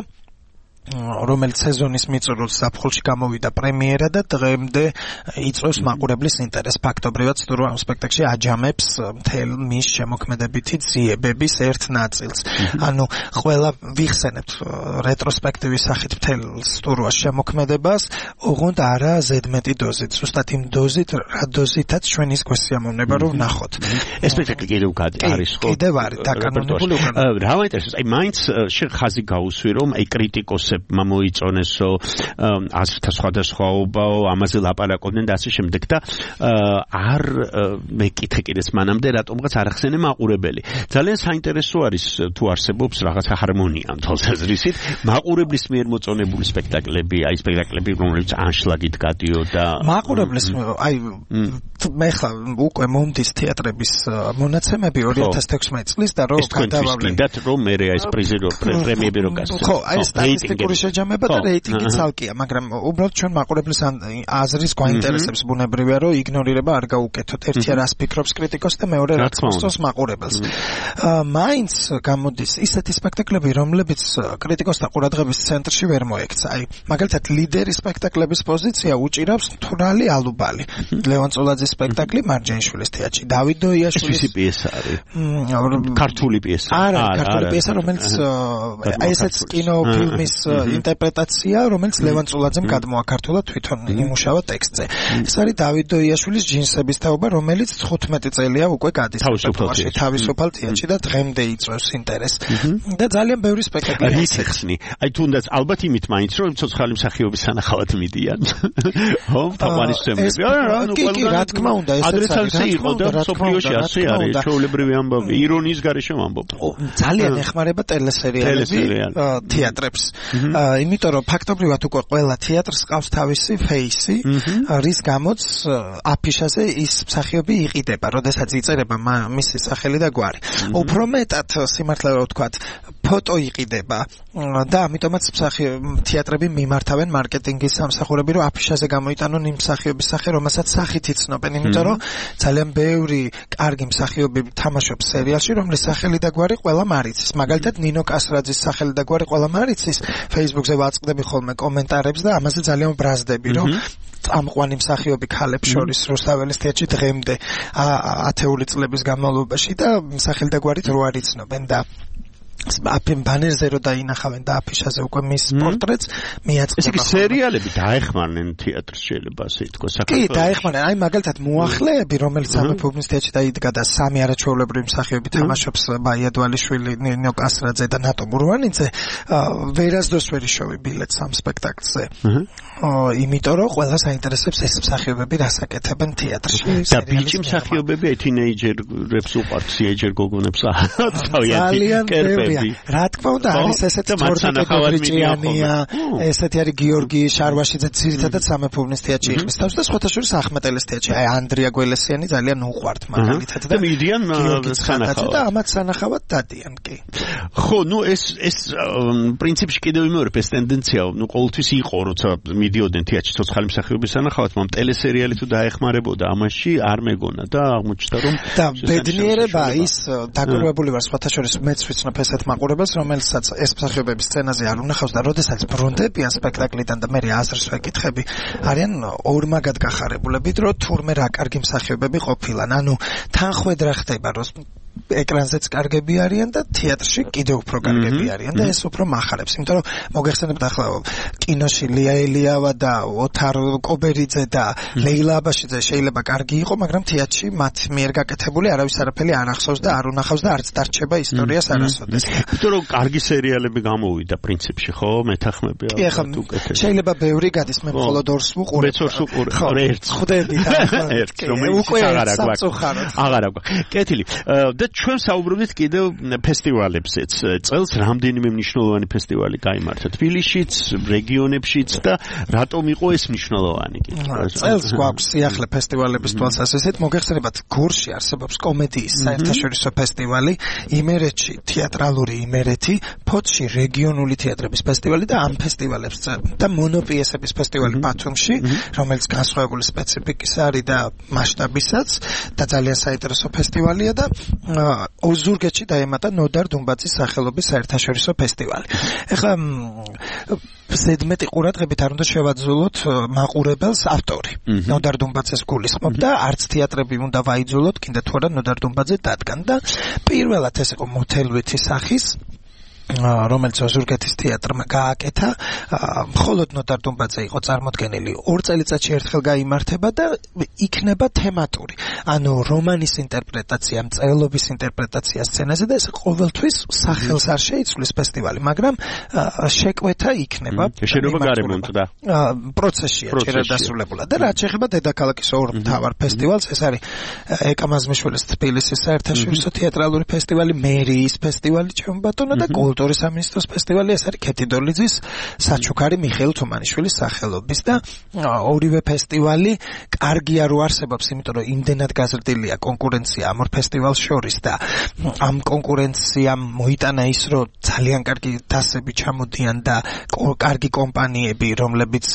რომელიც სეზონის მიწურულს ზაფხულში გამოვიდა პრემიერა და დღემდე იწვევს მაყურებლის ინტერესს. ფაქტობრივად სტურუა ამ სპექტაკლში აჯამებს მთელ მის შემოქმედებითი ძიებების ერთ ნაწილს. ანუ ყველა ვიხსენებთ რეტროსპექტივის სახით მთელ სტურუას შემოქმედებას, ოღონდ არა ზედმეტი დოზით, ზუსტად იმ დოზით, რა დოზითაც ჩვენ ის გვესიამოვნება რომ ვნახოთ. ეს სპექტაკლი კიდევ არის ხო? კიდევ არის დაკანონებული უკანონობა. რა მაინტერესებს, აი მაინც შენ ხაზი გაუსვი რომ აი კრიტიკოსებმა მოიწონესო აზრთა სხვადასხვაობაო, ამაზე ლაპარაკობდნენ და ასე შემდეგ და არ მეკითხე კიდეც მანამდე რატომღაც არ ახსენე მაყურებელი. ძალიან საინტერესო არის თუ არსებობს რაღაცა ჰარმონია თვალსაზრისით მაყურებლის მიერ მოწონებული სპექტაკლები, აი სპექტაკლები რომლებიც ანშლაგით გადიოდა მაყურებლის აი მე ხა უკვე მომდის თეატრების მონაცემები 2016 წლის და რომ გადავავლეთ რომ მე ეს პრიზი პრემიები რო გასცეს. ხო, აი სტატისტიკური შეჯამება და რეიტინგი ცალკეა, მაგრამ უბრალოდ ჩვენ მაყურებლის აზრის გვაინტერესებს ბუნებრივია რომ იგნორირება არ გაუკეთოთ. ერთი რას ფიქრობს კრიტიკოსი და მეორე რაც მოსწონს მაყურებელს. მაინც გამოდის ისეთი სპექტაკლები, რომლებიც კრიტიკოსთა ყურადღების ცენტრში ვერ მოექცა. აი მაგალითად ლიდერი სპექტაკლების პოზიცია უჭირავს თურალი ალუბალი. ლევან წოლაძის სპექტაკლი მარჯანიშვილის თეატრში, დავით დოიაშვილის პიესა არის. ქართული პიესა. არა, ქართული პიესა, რომელიც აი ესეც კინოფილმის ინტერპრეტაცია, რომელიც ლევან წოლაძემ გადმოაქართულა თვითონ იმუშავა ტექსტზე. ეს არის დავით დოიაშვილის ჯინსების თაობა, რომელიც 15 წელია უკვე გადის თავისუფალ თეატრში და დღემდე იწვევს ინტერესს. და ძალიან ბევრი სპექტაკლი არის ხსნი. აი თუნდაც ალბათ იმით მაინც რომ ცოცხალი მსახიობის სანახავად მიდიან. ხო, თაყვანისმცემლები. კი, რა თქმა უნდა, ესეც იყო და სოფლიოში ასე არის, ჩვეულებრივი ამბავი, ირონიის გარეშე ვამბობ. ძალიან ეხმარება ტელესერიალები თეატრებს. იმიტომ რომ ფაქტობრივად უკვე ყველა თეატრს ყავს თავისი ფეისი, რის გამოც აფიშაზე ის მსახიობი იყიდება, როდესაც იწერება მისი სახელი და გვარი. უფრო მეტად სიმართლე რომ ვთქვათ, ფოტო იყიდება და ამიტომაც თეატრები მიმართავენ მარკეტინგის სამსახურები, რომ აფიშაზე გამოიტანონ იმ მსახიობის სახე, რომელსაც სახით იცნობენ, იმიტომ რომ ძალიან ბევრი კარგი მსახიობი თამაშობს სერიალში, რომლის სახელი და გვარი ყველამ არ იცის. მაგალითად ნინო კასრაძის სახელი და გვარი ყველამ არ იცის. Facebook-ზე ვაწყდები ხოლმე კომენტარებს და ამაზე ძალიან ბრაზდები, რომ წამყვანი მსახიობი ქალებს შორის რუსთაველის თეატრში დღემდე ათეული წლების განმავლობაში და სახელი და გვარით რო არ იცნობენ და ბანერზე რო დაინახავენ და აფიშაზე უკვე მის პორტრეტს მიაწყდება. ეს იგი სერიალები დაეხმარნენ თეატრს შეიძლება ასე ითქვას. კი, დაეხმარნენ. აი მაგალითად მოახლეები, რომელიც სამეფობის თეატრში დაიდგა და სამი არაჩვეულებრივი მსახიობი თამაშობს, ბაია დვალიშვილი, ნინო კასრაძე და ნატო მურვანიძე, ვერასდროს ვერ იშოვი ბილეთს ამ სპექტაკლზე. იმიტომ რომ ყველას აინტერესებს ეს მსახიობები რას აკეთებენ თეატრში. და ბიჭი მსახიობები თინეიჯერებს უყვართ, სიეჯერ გოგონებს ძალიან ბევრი. რა თქმა უნდა არის ესეთი თორდიკებრიჭიანია, ესეთი არის გიორგი შარვაშიძე, ძირითადად სამეფობის თეატრში იხმის თავს და სხვათა შორის ახმეტელის თეატრში. აი ანდრია გველესიანი ძალიან უყვართ მაგალითად და მიდიან სანახავად და ამათ სანახავად დადიან კი. ხო, ნუ ეს პრინციპში კიდევ იმეორებ ეს ტენდენცია, ნუ ყოველთვის იყო, როცა მიდიოდნენ თეატრში ცოცხალი მსახიობის სანახავად, მაგრამ ტელესერიალი თუ დაეხმარებოდა ამაში არ მეგონა და აღმოჩნდა რომ და ბედნიერება ის დაკრუებული ვარ სხვათა შორის მეც ვიცნობ ესეთ მაყურებელს, რომელსაც ეს მსახიობები სცენაზე არ უნახავს და როდესაც ბრუნდებიან სპექტაკლიდან და მე აზრს ვეკითხები, არიან ორმაგად გახარებულებით, რომ თურმე რა კარგი მსახიობები ყოფილან. ანუ თანხვედრა ხდება, რომ ეკრანზეც კარგები არიან და თეატრში კიდევ უფრო კარგები არიან და ეს უფრო מחარებს. იმიტომ რომ მოგეხსენებთ ახლა კინოში ლია ელიავა და ოთარ კობერიძე და ლეილა აბაშიძე შეიძლება კარგი იყო, მაგრამ თეატრში მათ მიერ გაკეთებული არავის არაფერი არ ახსოვს და არ უნახავს და არც დარჩება ისტორიას არასოდეს. იმიტომ რომ კარგი სერიალები გამოვიდა პრინციპში, ხო, მეთანხმები ალბათ უკეთეს. შეიძლება ბევრი გადის, მე მხოლოდ ორს ვუყურებ. მეც ორს ვუყურებ, ერთს ხვდები და ერთს, რომელიც აღარ აქვს. აღარ აქვს. კეთილი. და ჩვენ საუბრობთ კიდევ ფესტივალებზეც. წელს რამდენიმე მნიშვნელოვანი ფესტივალი გაიმართა თბილისშიც, რეგიონებშიც და რატომ იყო ეს მნიშვნელოვანი? წელს გვაქვს სიახლე ფესტივალების თვალსაზრისით. მოგეხსენებათ, გორში არსებობს კომედიის საერთაშორისო ფესტივალი, იმერეთში თეატრალური იმერეთი, ფოთში რეგიონული თეატრების ფესტივალი და ამ ფესტივალებს და მონოპიესების ფესტივალი ბათუმში, რომელიც განსხვავებული სპეციფიკის არის და მასშტაბისაც და ძალიან საინტერესო ფესტივალია და ოზურგეთში დაემატა ნოდარ დუმბაძის სახელობის საერთაშორისო ფესტივალი. ეხლა ზედმეტი ყურადღებით არ უნდა შევაძულოთ მაყურებელს ავტორი. ნოდარ დუმბაძეს გულისხმობ და არც თეატრები უნდა ვაიძულოთ, კიდე თუ არა ნოდარ დუმბაძე დადგან და პირველად ეს იყო მოთელვითი სახის რომელიც ოზურგეთის თეატრმა გააკეთა, მხოლოდ ნოდარ დუმბაძე იყო წარმოდგენილი. 2 წელიწადში ერთხელ გაიმართება და იქნება თემატური. ანუ რომანის ინტერპრეტაცია, მწერლობის ინტერპრეტაცია სცენაზე და ეს ყოველთვის სახელს არ შეიცვლის ფესტივალი, მაგრამ შეკვეთა იქნება. შეიძლება გარემონტდა. პროცესია ჯერ დასრულებულა. და რაც შეეხება დედაქალაქის ორ მთავარ ფესტივალს, ეს არის ეკამაზმიშვილის თბილისის საერთაშორისო თეატრალური ფესტივალი, მერიის ფესტივალი, ჩემო ბატონო და კულტურის სამინისტროს ფესტივალი, ეს არის ქეთიდოლიძის საჩუქარი მიხეილ თუმანიშვილის სახელობის და ორივე ფესტივალი კარგია რო არსებობს, იმიტომ რომ იმდენად გაზრდილია კონკურენცია ამ ორ ფესტივალს შორის და ამ კონკურენციამ მოიტანა ის, რომ ძალიან კარგი დასები ჩამოდიან და კარგი კომპანიები, რომლებიც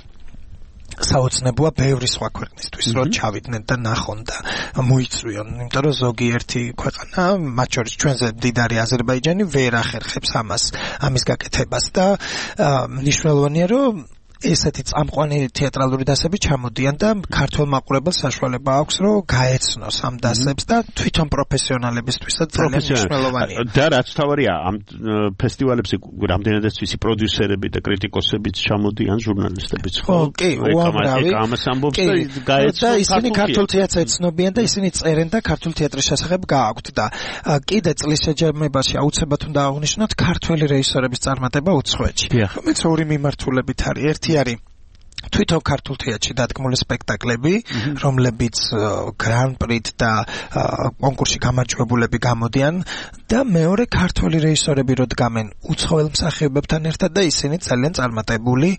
საოცნებოა ბევრი სხვა ქვეყნისთვის, რომ ჩავიდნენ და ნახონ და მოიწვიონ, იმიტომ რომ ზოგიერთი ქვეყანა, მათ შორის ჩვენზე მდიდარი აზერბაიჯანი ვერ ახერხებს ამის გაკეთებას და მნიშვნელოვანია, რომ ესეთი წამყვანი თეატრალური დასები ჩამოდიან და ქართულ მაყურებელს საშუალება აქვს, რომ გაეცნოს ამ დასებს და თვითონ პროფესიონალებისთვისაც ძალიან მნიშვნელოვანია. და რაც თავარია, ამ ფესტივალებში რამდენადაც ვიცი პროდიუსერები და კრიტიკოსებიც ჩამოდიან, ჟურნალისტებიც, ხო? კი, უამრავი. ამას ამბობს და გაეცნო. და ისინი ქართულ თეატრს ეცნობიან და ისინი წერენ და ქართულ თეატრის შესახებ გააქვთ და კიდე წლის შეჯამებაში აუცილებლად უნდა აღნიშნოთ ქართველი რეჟისორების წარმატება უცხოეთში, რომელიც ორი მიმართულებით არის. ერთი არის თვითონ ქართულ თეატრში დადგმული სპექტაკლები, რომლებიც გრან-პრით და კონკურსში გამარჯვებულები გამოდიან და მეორე ქართველი რეჟისორები რო დგამენ უცხოელ მსახიობებთან ერთად და ისინი ძალიან წარმატებული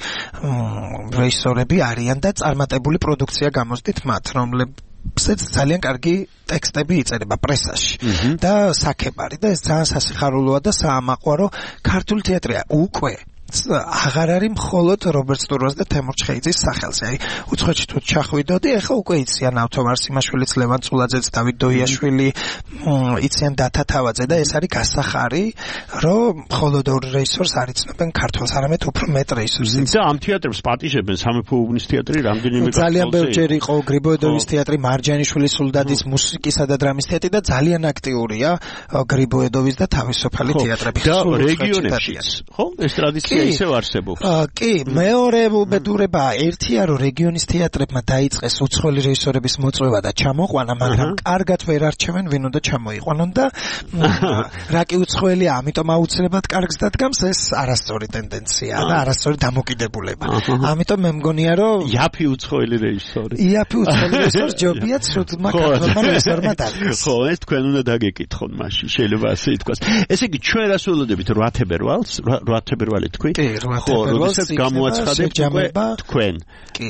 რეჟისორები არიან და წარმატებული პროდუქცია გამოსდით მათ, რომლებსაც ძალიან კარგი ტექსტები იწერება პრესაში და საქებარი და ეს ძალიან სასიხარულოა და საამაყო, ქართული თეატრია უკვე აღარ არის მხოლოდ რობერტ სტურვას და თემურ ჩხეიძის სახელზე. აი, უცხოეთში თუ ჩახვიდოდი, ახლა უკვე იციან ავთო ვარსიმაშვილიც, ლევან წულაძეც, დავით დოიაშვილი, იციან დათა თავაძე და ეს არის გასახარი, რომ მხოლოდ ორ რეჟისორს არ იცნობენ ქართველს, არამედ უფრო მეტ რეჟისორს. და ამ თეატრებს პატიჟებენ სამეფო უბნის თეატრი, რამდენიმე ძალიან ბევრჯერ იყო გრიბოედოვის თეატრი, მარჯანიშვილის სულდადის მუსიკისა და დრამის თეატრი და ძალიან აქტიურია გრიბოედოვის და თავისუფალი თეატრები. და რეგიონებშიც, ხო? ეს ტრადიცია ისევ არსებობს. კი, მეორე უბედურება ერთია, რომ რეგიონის თეატრებმა დაიწყეს უცხოელი რეჟისორების მოწვევა და ჩამოყვანა, მაგრამ კარგად ვერ არჩევენ ვინ უნდა ჩამოიყვანონ და რა კი უცხოელია, ამიტომ აუცილებლად კარგს დადგამს, ეს არასწორი ტენდენციაა და არასწორი დამოკიდებულება. ამიტომ მე მგონია, რომ იაფი უცხოელი რეჟისორი. იაფი უცხოელი რეჟისორი ჯობია ცუდმა ქართველმა რეჟისორმა დადგეს. ხო, ეს თქვენ უნდა დაგეკითხონ მაშინ, შეიძლება ასე ითქვას. ესე იგი, ჩვენ რას ველოდებით 8 თებერვალს, 8 თებერვალი თქვი? კი, 8 თებერვალს გამოაცხადებთ თქვენ. კი.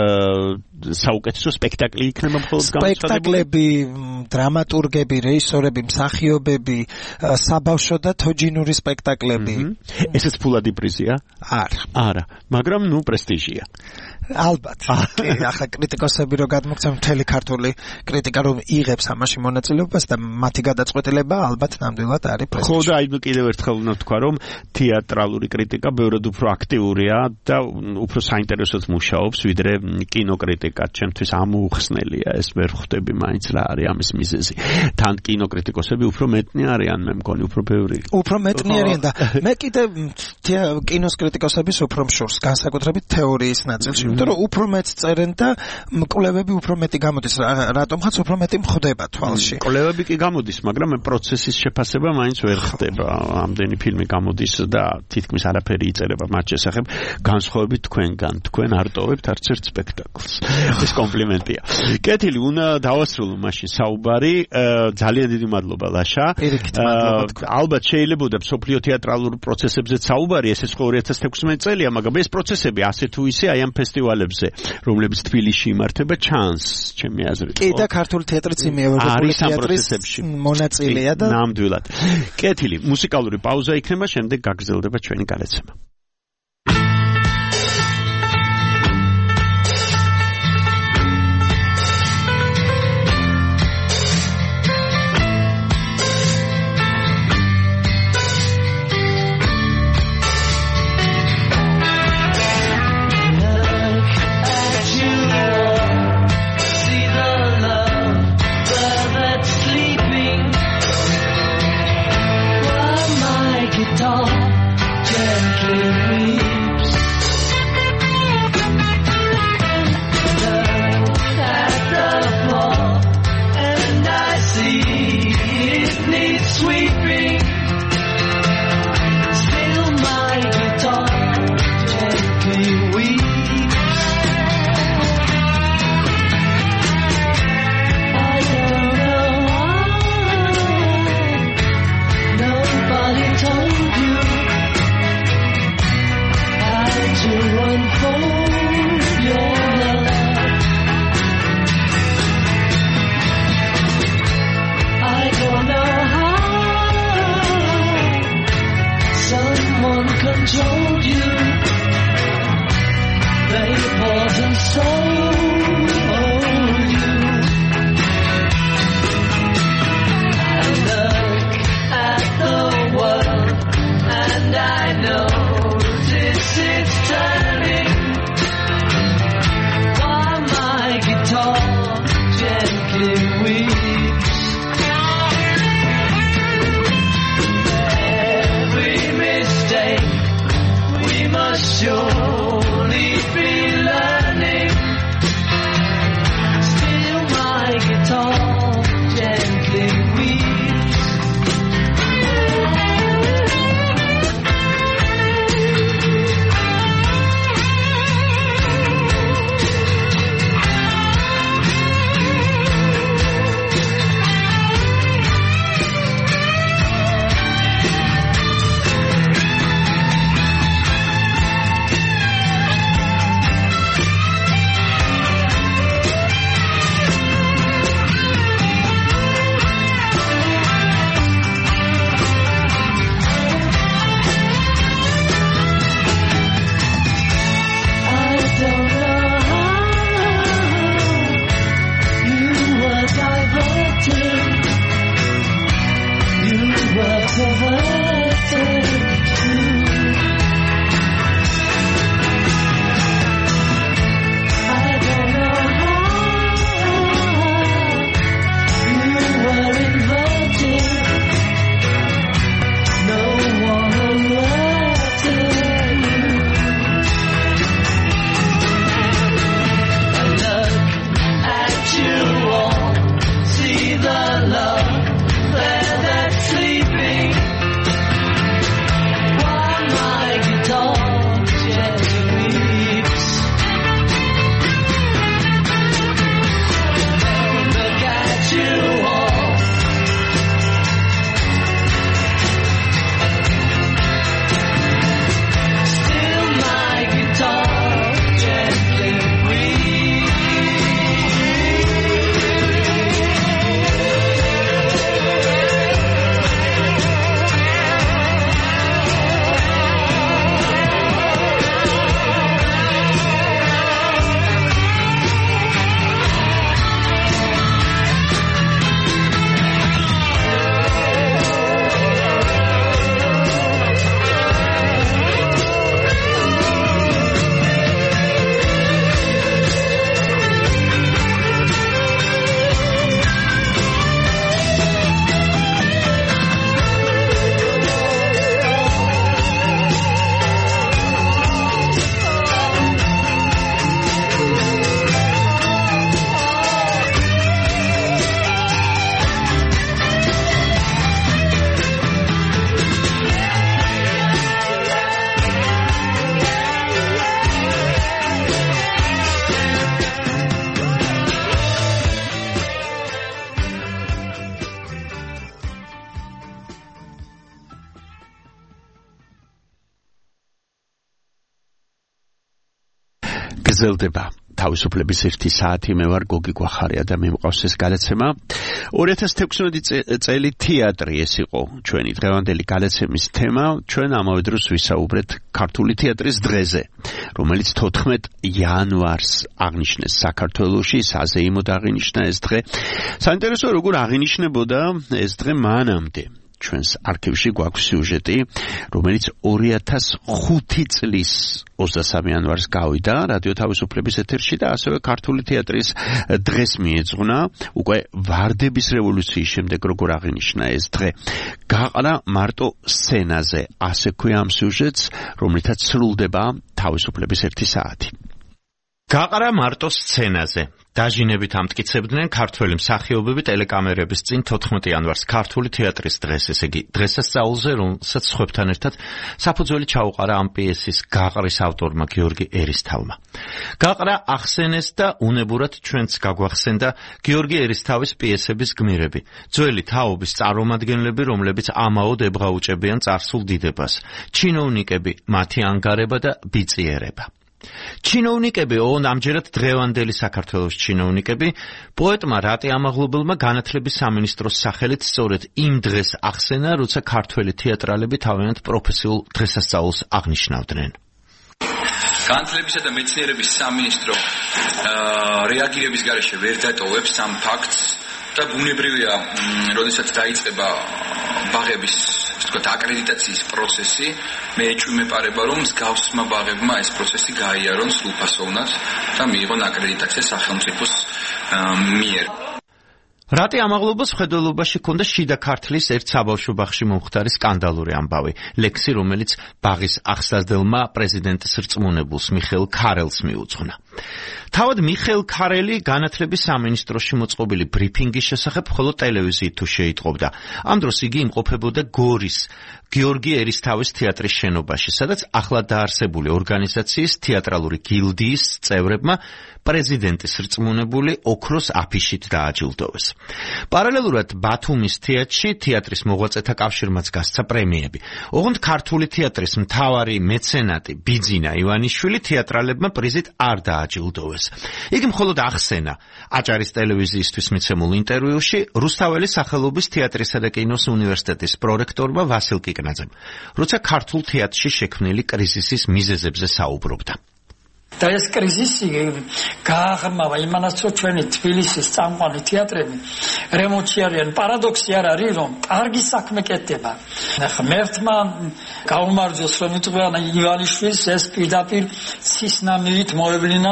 საუკეთესო სპექტაკლი იქნება მხოლოდ გამოცხადებული. სპექტაკლები, დრამატურგები, რეჟისორები, მსახიობები, საბავშვო და თოჯინური სპექტაკლები. ესეც ფულადი პრიზია? არა, მაგრამ ნუ პრესტიჟია. ალბათ. კი, ახლა კრიტიკოსები რო გადმოგცემ მთელი ქართული კრიტიკა რომ იღებს ამაში მონაწილეობას და მათი გადაწყვეტილება ალბათ ნამდვილად არის პრესტიჟი. ხო და აი კიდევ ერთხელ უნდა თქვა რომ თეატრალური კრიტიკა ბევრად უფრო აქტიურია და უფრო საინტერესოდ მუშაობს ვიდრე კინოკრიტიკა. ჩემთვის ამოუხსნელია ეს, ვერ ხვდები მაინც რა არის ამის მიზეზი. თან კინოკრიტიკოსები უფრო მეტნი არიან, მე მგონი უფრო ბევრი. უფრო მეტნი არიან და მე კიდე კინოს კრიტიკოსების უფრო მშურს, განსაკუთრებით თეორიის ნაწილში. იმიტომ რომ უფრო მეც წერენ და კვლევები უფრო მეტი გამოდის, რატომღაც უფრო მეტი მხდება თვალში. კვლევები კი გამოდის, მაგრამ პროცესის შეფასება მაინც ვერ ხდება. ამდენი ფილმი გამოდის და თითქმის არაფერი იწერება მათ შესახებ, განსხვავებით თქვენგან. თქვენ არ ტოვებთ არც ერთ სპექტაკლს. ეს კომპლიმენტია. კეთილი, უნდა დავასრულო მაშინ საუბარი. ძალიან დიდი მადლობა ლაშა. ალბათ შეიძლებოდა მსოფლიო თეატრალურ პროცესებზე საუბარი, ეს 2016 წელია, მაგრამ ეს პროცესები ასე თუ ისე აი ამ ფესტივალებზე, რომლებიც თბილისში იმართება, ჩანს, ჩემი აზრით. კი და ქართული თეატრიც იმ ევროპული თეატრის მონაწილეა და ნამდვილად. კეთილი, მუსიკალური პაუზა იქნება, შემდეგ გაგრძელდება ჩვენი გადაცემა. გრძელდება თავისუფლების 1 საათი. მე ვარ გოგი გვახარია და მე მყავს ეს გადაცემა. 2016 წელი თეატრი ეს იყო ჩვენი დღევანდელი გადაცემის თემა. ჩვენ ამავე დროს ვისაუბრეთ ქართული თეატრის დღეზე, რომელიც 14 იანვარს აღნიშნეს საქართველოში, საზეიმოდ აღინიშნა ეს დღე. საინტერესოა როგორ აღინიშნებოდა ეს დღე მანამდე. ჩვენს არქივში გვაქვს სიუჟეტი, რომელიც 2005 წლის 23 იანვარს გავიდა რადიო თავისუფლების ეთერში და ასევე ქართული თეატრის დღეს მიეძღვნა. უკვე ვარდების რევოლუციის შემდეგ როგორ აღინიშნა ეს დღე. გაყრა მარტო სცენაზე, ასე ქვია ამ სიუჟეტს, რომლითაც სრულდება თავისუფლების 1 საათი. გაყრა მარტო სცენაზე. დაჟინებით ამტკიცებდნენ ქართველი მსახიობები ტელეკამერების წინ 14 იანვარს ქართული თეატრის დღეს, ესე იგი დღესასწაულზე, რომელსაც სხვებთან ერთად საფუძველი ჩაუყარა ამ პიესის გაყრის ავტორმა გიორგი ერისთავმა. გაყრა ახსენეს და უნებურად ჩვენც გაგვახსენდა გიორგი ერისთავის პიესების გმირები, ძველი თაობის წარმომადგენლები, რომლებიც ამაოდ ებღაუჭებიან წარსულ დიდებას, ჩინოვნიკები, მათი ანგარება და ბიწიერება. ჩინოვნიკები, ამჯერად დღევანდელი საქართველოს ჩინოვნიკები, პოეტმა რატი ამაღლობელმა განათლების სამინისტროს სახელით სწორედ იმ დღეს ახსენა, როცა ქართველი თეატრალები თავიანთ პროფესიულ დღესასწაულს აღნიშნავდნენ. განათლებისა და მეცნიერების სამინისტრო რეაგირების გარეშე ვერ დატოვებს ამ ფაქტს და ბუნებრივია, როდესაც დაიწყება ბაღების აკრედიტაციის პროცესი, მე ეჭვმეპარება, რომ მსგავსმა ბაღებმა ეს პროცესი გაიარონ სრულფასოვნად და მიიღონ აკრედიტაცია სახელმწიფოს მიერ. რატი ამაღლობას მხედველობაში ჰქონდა შიდა ქართლის ერთ საბავშვო ბაღში მომხდარი სკანდალური ამბავი, ლექსი, რომელიც ბაღის აღსაზრდელმა პრეზიდენტის რწმუნებულს მიხეილ ქარელს მიუძღვნა. თავად მიხეილ ქარელი განათლების სამინისტროში მოწყობილი ბრიფინგის შესახებ მხოლოდ ტელევიზიით თუ შეიტყობდა. ამ დროს იგი იმყოფებოდა გორის გიორგი ერისთავის თეატრის შენობაში, სადაც ახლად დაარსებული ორგანიზაციის თეატრალური გილდიის წევრებმა პრეზიდენტის რწმუნებული ოქროს აფიშით დააჯილდოვეს. პარალელურად ბათუმის თეატრში თეატრის მოღვაწეთა კავშირმაც გასცა პრემიები. ოღონდ ქართული თეატრის მთავარი მეცენატი ბიძინა ივანიშვილი თეატრალებმა პრიზით არ დააჯილდოვეს. იგი მხოლოდ ახსენა აჭარის ტელევიზიისთვის მიცემულ ინტერვიუში რუსთაველის სახელობის თეატრისა და კინოს უნივერსიტეტის პრორექტორმა ვასილ კიკნაძემ, როცა ქართულ თეატრში შექმნილი კრიზისის მიზეზებზე საუბრობდა. და ეს კრიზისი გააღრმავა იმანაც, რომ ჩვენი თბილისის წამყვანი თეატრები რემონტში არიან. პარადოქსი არ არის, რომ კარგი საქმე კეთდება. ღმერთმა გაუმარჯოს, რომ იტყვიან ივანიშვილს ეს პირდაპირ ცისნამივით მოევლინა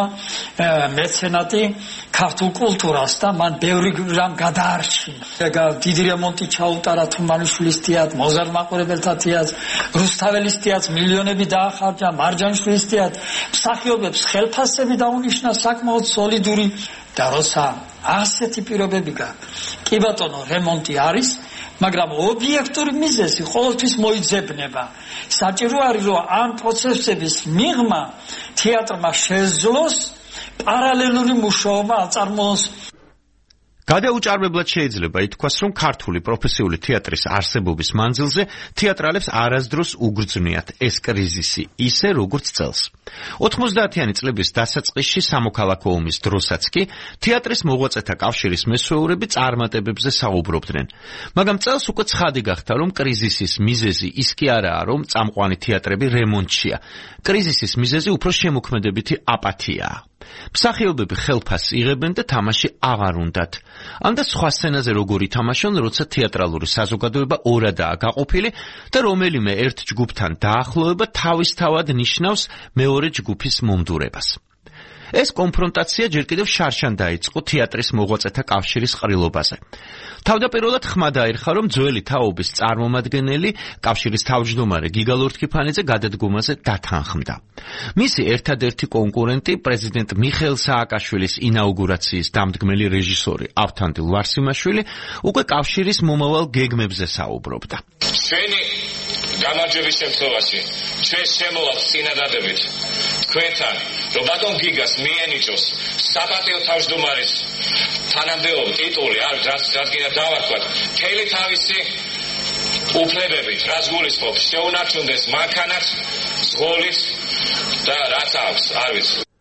მეცენატი ქართულ კულტურას და მან ბევრი რამ გადაარჩინა. დიდი რემონტი ჩაუტარა თუმანიშვილის თეატრს, მოზარდ-მაყურებელთა თეატრს, რუსთაველის თეატრს მილიონები დაახარჯა, მარჯანიშვილის თეატრს, მსახიობებს ხელფასები დაუნიშნა საკმაოდ სოლიდური და როცა ასეთი პირობები გაქვს. კი ბატონო, რემონტი არის, მაგრამ ობიექტური მიზეზი ყოველთვის მოიძებნება. საჭირო არის, რომ ამ პროცესების მიღმა თეატრმა შეძლოს პარალელური მუშაობა აწარმოოს. გადაუჭარბებლად შეიძლება ითქვას, რომ ქართული პროფესიული თეატრის არსებობის მანძილზე თეატრალებს არასდროს უგრძნიათ ეს კრიზისი, ისე როგორც წელს. 90-იანი წლების დასაწყისში სამოქალაქო ომის დროსაც კი თეატრის მოღვაწეთა კავშირის მესვეურები წარმატებებზე საუბრობდნენ. მაგრამ წელს უკვე ცხადი გახდა, რომ კრიზისის მიზეზი ის კი არაა, რომ წამყვანი თეატრები რემონტშია. კრიზისის მიზეზი უფრო შემოქმედებითი აპათიაა. მსახიობები ხელფასს იღებენ და თამაში აღარ უნდათ. ან და სხვა სცენაზე როგორ ითამაშონ, როცა თეატრალური საზოგადოება ორადაა გაყოფილი და რომელიმე ერთ ჯგუფთან დაახლოება თავისთავად ნიშნავს მეორე ჯგუფის მომდურებას. ეს კონფრონტაცია ჯერ კიდევ შარშან დაიწყო თეატრის მოღვაწეთა კავშირის ყრილობაზე. თავდაპირველად ხმა დაერხა, რომ ძველი თაობის წარმომადგენელი კავშირის თავმჯდომარე გიგა ლორთქიფანიძე გადადგომაზე დათანხმდა. მისი ერთადერთი კონკურენტი პრეზიდენტ მიხეილ სააკაშვილის ინაუგურაციის დამდგმელი რეჟისორი ავთანდილ ვარსიმაშვილი უკვე კავშირის მომავალ გეგმებზე საუბრობდა. ჩვენი გამარჯვების შემთხვევაში ჩვენ შემოვალთ წინადადებით თქვენთან, რომ ბატონ გიგას მიენიჭოს საპატიო თავმჯდომარის თანამდებობ ტიტული, რაც გინდა დავარქვათ, მთელი თავისი უფლებებით, რაც გულისხმობს, შეუნარჩუნდეს მანქანაც, ზღოლით და რაც აქვს, არ ვიცი.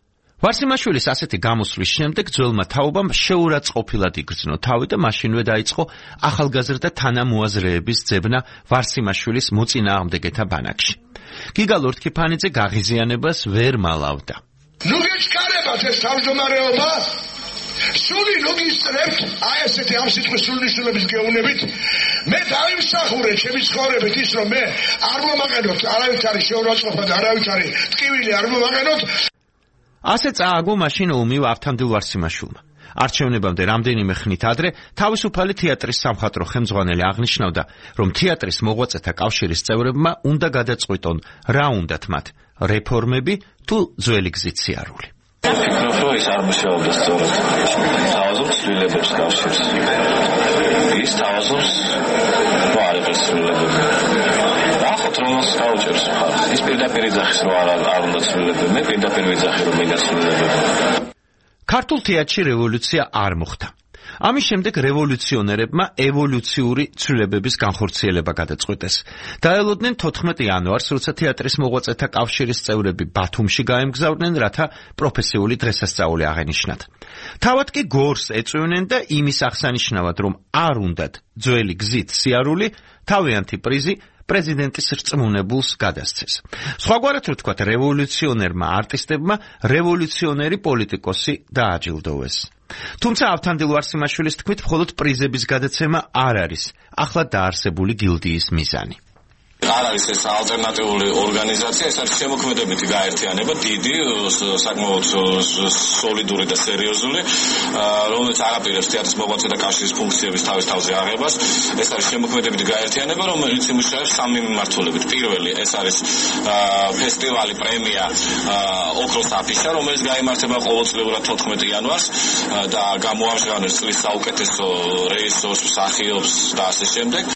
ვარსიმაშვილის ასეთი გამოსვლის შემდეგ ძველმა თაობამ შეურაცხყოფილად იგრძნო თავი და მაშინვე დაიწყო ახალგაზრდა თანამოაზრეების ძებნა ვარსიმაშვილის მოწინააღმდეგეთა ბანაკში. გიგა ლორთქიფანიძე გაღიზიანებას ვერ მალავდა. ნუ გეჩქარებათ ეს თავმჯდომარეობა სული ლოგისტრებთ აი ესეთი ამ სიტყვის სრულნიშნულების გეუბნებით მე დავიმსახურე ჩემი ცხოვრებით ის რომ მე არ მომაყენოთ არავით არის შეურაცხყოფა და არავით არის ტკივილი არ მომაყენოთ ასე წააგო მაშინ ომი ავთანდილ ვარსიმაშვილმა. არჩევნებამდე რამდენიმე ხნით ადრე თავისუფალი თეატრის სამხატვრო ხელმძღვანელი აღნიშნავდა, რომ თეატრის მოღვაწეთა კავშირის წევრებმა უნდა გადაწყვიტონ, რა უნდათ მათ, რეფორმები თუ ძველი გზით სიარული. ვფიქრობ, რომ ის არ მუშაობდა სწორად. თავაზობს ცვლილებებს კავშირს. ის თავაზობს ვარების ცვლილებებს. ახოთ რომ საუჭერს მხარს. ის პირდაპირ იძახის, რომ არ უნდა ცვლილებები, მე პირდაპირ ვიძახი, რომ მინდა ცვლილებები. ქართულ თეატრში რევოლუცია არ მოხდა. ამის შემდეგ რევოლუციონერებმა ევოლუციური ცვლილებების განხორციელება გადაწყვიტეს. დაელოდნენ 14 იანვარს, როცა თეატრის მოღვაწეთა კავშირის წევრები ბათუმში გაემგზავრნენ, რათა პროფესიული დღესასწაული აღენიშნათ. თავად კი გორს ეწვივნენ და იმის აღსანიშნავად, რომ არ უნდათ ძველი გზით სიარული, თავიანთი პრიზი პრეზიდენტის რწმუნებულს გადასცეს. სხვაგვარად რო თქვათ, რევოლუციონერმა არტისტებმა რევოლუციონერი პოლიტიკოსი დააჯილდოვეს. თუმცა ავთანდილ ვარსიმაშვილის თქმით, მხოლოდ პრიზების გადაცემა არ არის ახლად დაარსებული გილდიის მიზანი. არ არის ეს ალტერნატიული ორგანიზაცია, ეს არის შემოქმედებითი გაერთიანება, დიდი, საკმაოდ სოლიდური და სერიოზული, რომელიც არაპირებს თეატრის მოღვაწეთა კავშირის ფუნქციების თავის თავზე აღებას. ეს არის შემოქმედებითი გაერთიანება, რომელიც იმუშავებს სამი მიმართულებით. პირველი, ეს არის ფესტივალი, პრემია ოქროს აფიშა, რომელიც გაიმართება ყოველწლიურად 14 იანვარს და გამოამჟღავნებს წლის საუკეთესო რეჟისორს, მსახიობს და ასე შემდეგ.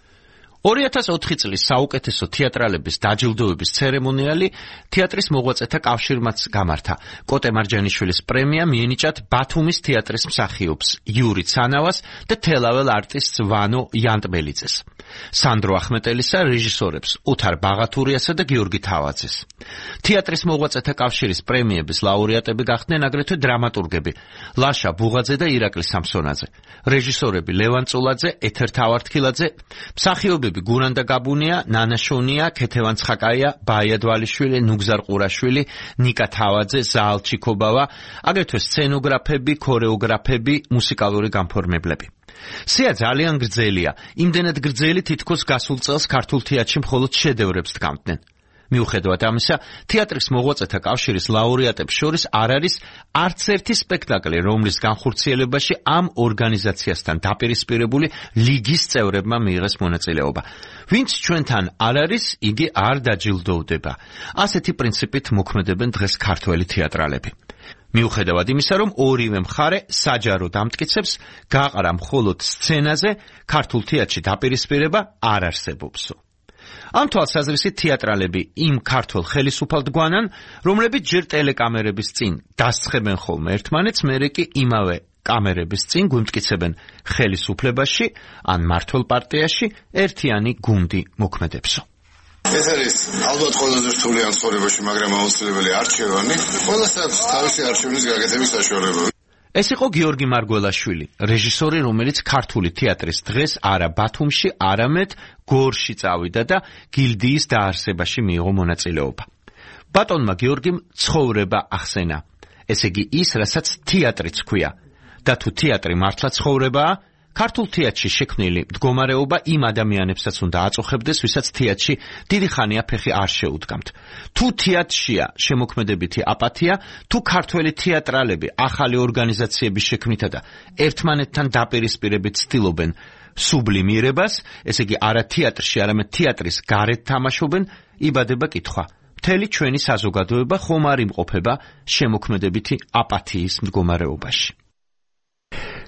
2004 წლის საუკეთესო თეატრალების დაჯილდოების ცერემონიალი თეატრის მოღვაწეთა კავშირმაც გამართა. კოტე მარჯანიშვილის პრემია მიენიჭათ ბათუმის თეატრის მსახიობს იური ცანავას და თელაվել არტისტს ვანო იანტბელიძეს. სანდრო ახმეტელისა რეჟისორებს უთარ ბაღათურიასა და გიორგი თავაძეს. თეატრის მოღვაწეთა კავშირის პრემიების ლაურეატები გახდნენ აგრეთვე დრამატურგები ლაშა ბუღაძე და ირაკლი სამსონაძე, რეჟისორები ლევან წულაძე, ეთერ თავართქილაძე, მსახიობები გურანდა გაბუნია, ნანა შონია, ქეთევან ცხაკაია, ბაია დვალიშვილი, ნუგზარ ყურაშვილი, ნიკა თავაძე, ზაალ ჩიქობავა, აგრეთვე სცენოგრაფები, ქორეოგრაფები, მუსიკალური განფორმებლები. სია ძალიან გრძელია, იმდენად გრძელი თითქოს გასულ წელს ქართულ თეატრში მხოლოდ შედევრებს დგამდნენ. მიუხედავად ამისა, თეატრის მოღვაწეთა კავშირის ლაურეატებს შორის არ არის არც ერთი სპექტაკლი, რომლის განხორციელებაში ამ ორგანიზაციასთან დაპირისპირებული ლიგის წევრებმა მიიღეს მონაწილეობა. ვინც ჩვენთან არ არის, იგი არ დაჯილდოვდება. ასეთი პრინციპით მოქმედებენ დღეს ქართველი თეატრალები. მიუხედავად იმისა, რომ ორივე მხარე საჯაროდ ამტკიცებს, გაყრა მხოლოდ სცენაზე, ქართულ თეატრში დაპირისპირება არ არსებობსო. ამ თვალსაზრისით თეატრალები იმ ქართველ ხელისუფალ დგანან, რომლებიც ჯერ ტელეკამერების წინ დასცხებენ ხოლმე ერთმანეთს, მერე კი იმავე კამერების წინ გვიმტკიცებენ ხელისუფლებაში ან მმართველ პარტიაში ერთიანი გუნდი მოქმედებსო. ეს არის ალბათ ყველაზე რთული ამ ცხოვრებაში, მაგრამ აუცილებელი არჩევანი. ყველასაც თავისი არჩევნის გაკეთების საშუალება. ეს იყო გიორგი მარგველაშვილი, რეჟისორი, რომელიც ქართული თეატრის დღეს არა ბათუმში, არამედ გორში წავიდა და გილდიის დაარსებაში მიიღო მონაწილეობა. ბატონმა გიორგიმ ცხოვრება ახსენა. ესე იგი ის, რასაც თეატრიც ჰქვია. და თუ თეატრი მართლა ცხოვრებაა, ქართულ თეატრში შექმნილი მდგომარეობა იმ ადამიანებსაც უნდა აწუხებდეს, ვისაც თეატრში დიდი ხანია ფეხი არ შეუდგამთ. თუ თეატრშია შემოქმედებითი აპათია, თუ ქართველი თეატრალები ახალი ორგანიზაციების შექმნითა და ერთმანეთთან დაპირისპირებით ცდილობენ სუბლიმირებას, ესე იგი არა თეატრში, არამედ თეატრის გარეთ თამაშობენ, იბადება კითხვა. მთელი ჩვენი საზოგადოება ხომ არ იმყოფება შემოქმედებითი აპათიის მდგომარეობაში?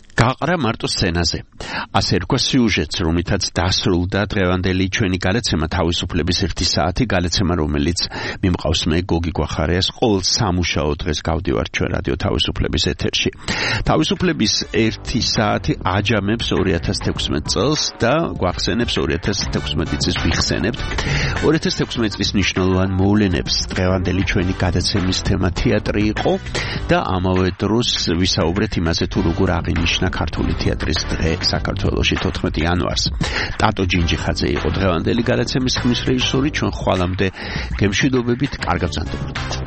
გაყრა მარტო სცენაზე. ასე რქვა სიუჟეტს, რომლითაც დასრულდა დღევანდელი ჩვენი გადაცემა თავისუფლების 1 საათი, გადაცემა, რომელიც მიმყავს მე გოგი გვახარიას. ყოველ სამუშაო დღეს გავდივარ ჩვენ რადიო თავისუფლების ეთერში. თავისუფლების 1 საათი აჯამებს 2016 წელს და გვახსენებს 2016 წელს ვიხსენებთ. 2016 წლის მნიშვნელოვან მოვლენებს. დღევანდელი ჩვენი გადაცემის თემა თეატრი იყო და ამავე დროს ვისაუბრეთ იმაზე თუ როგორ აღინიშნა ქართული თეატრის დღე საქართველოში 14 იანვარს. ტატო ჯინჯიხაძე იყო დღევანდელი გადაცემის ხმის რეჟისორი. ჩვენ ხვალამდე გემშვიდობებით, კარგად ბრძანდებოდეთ.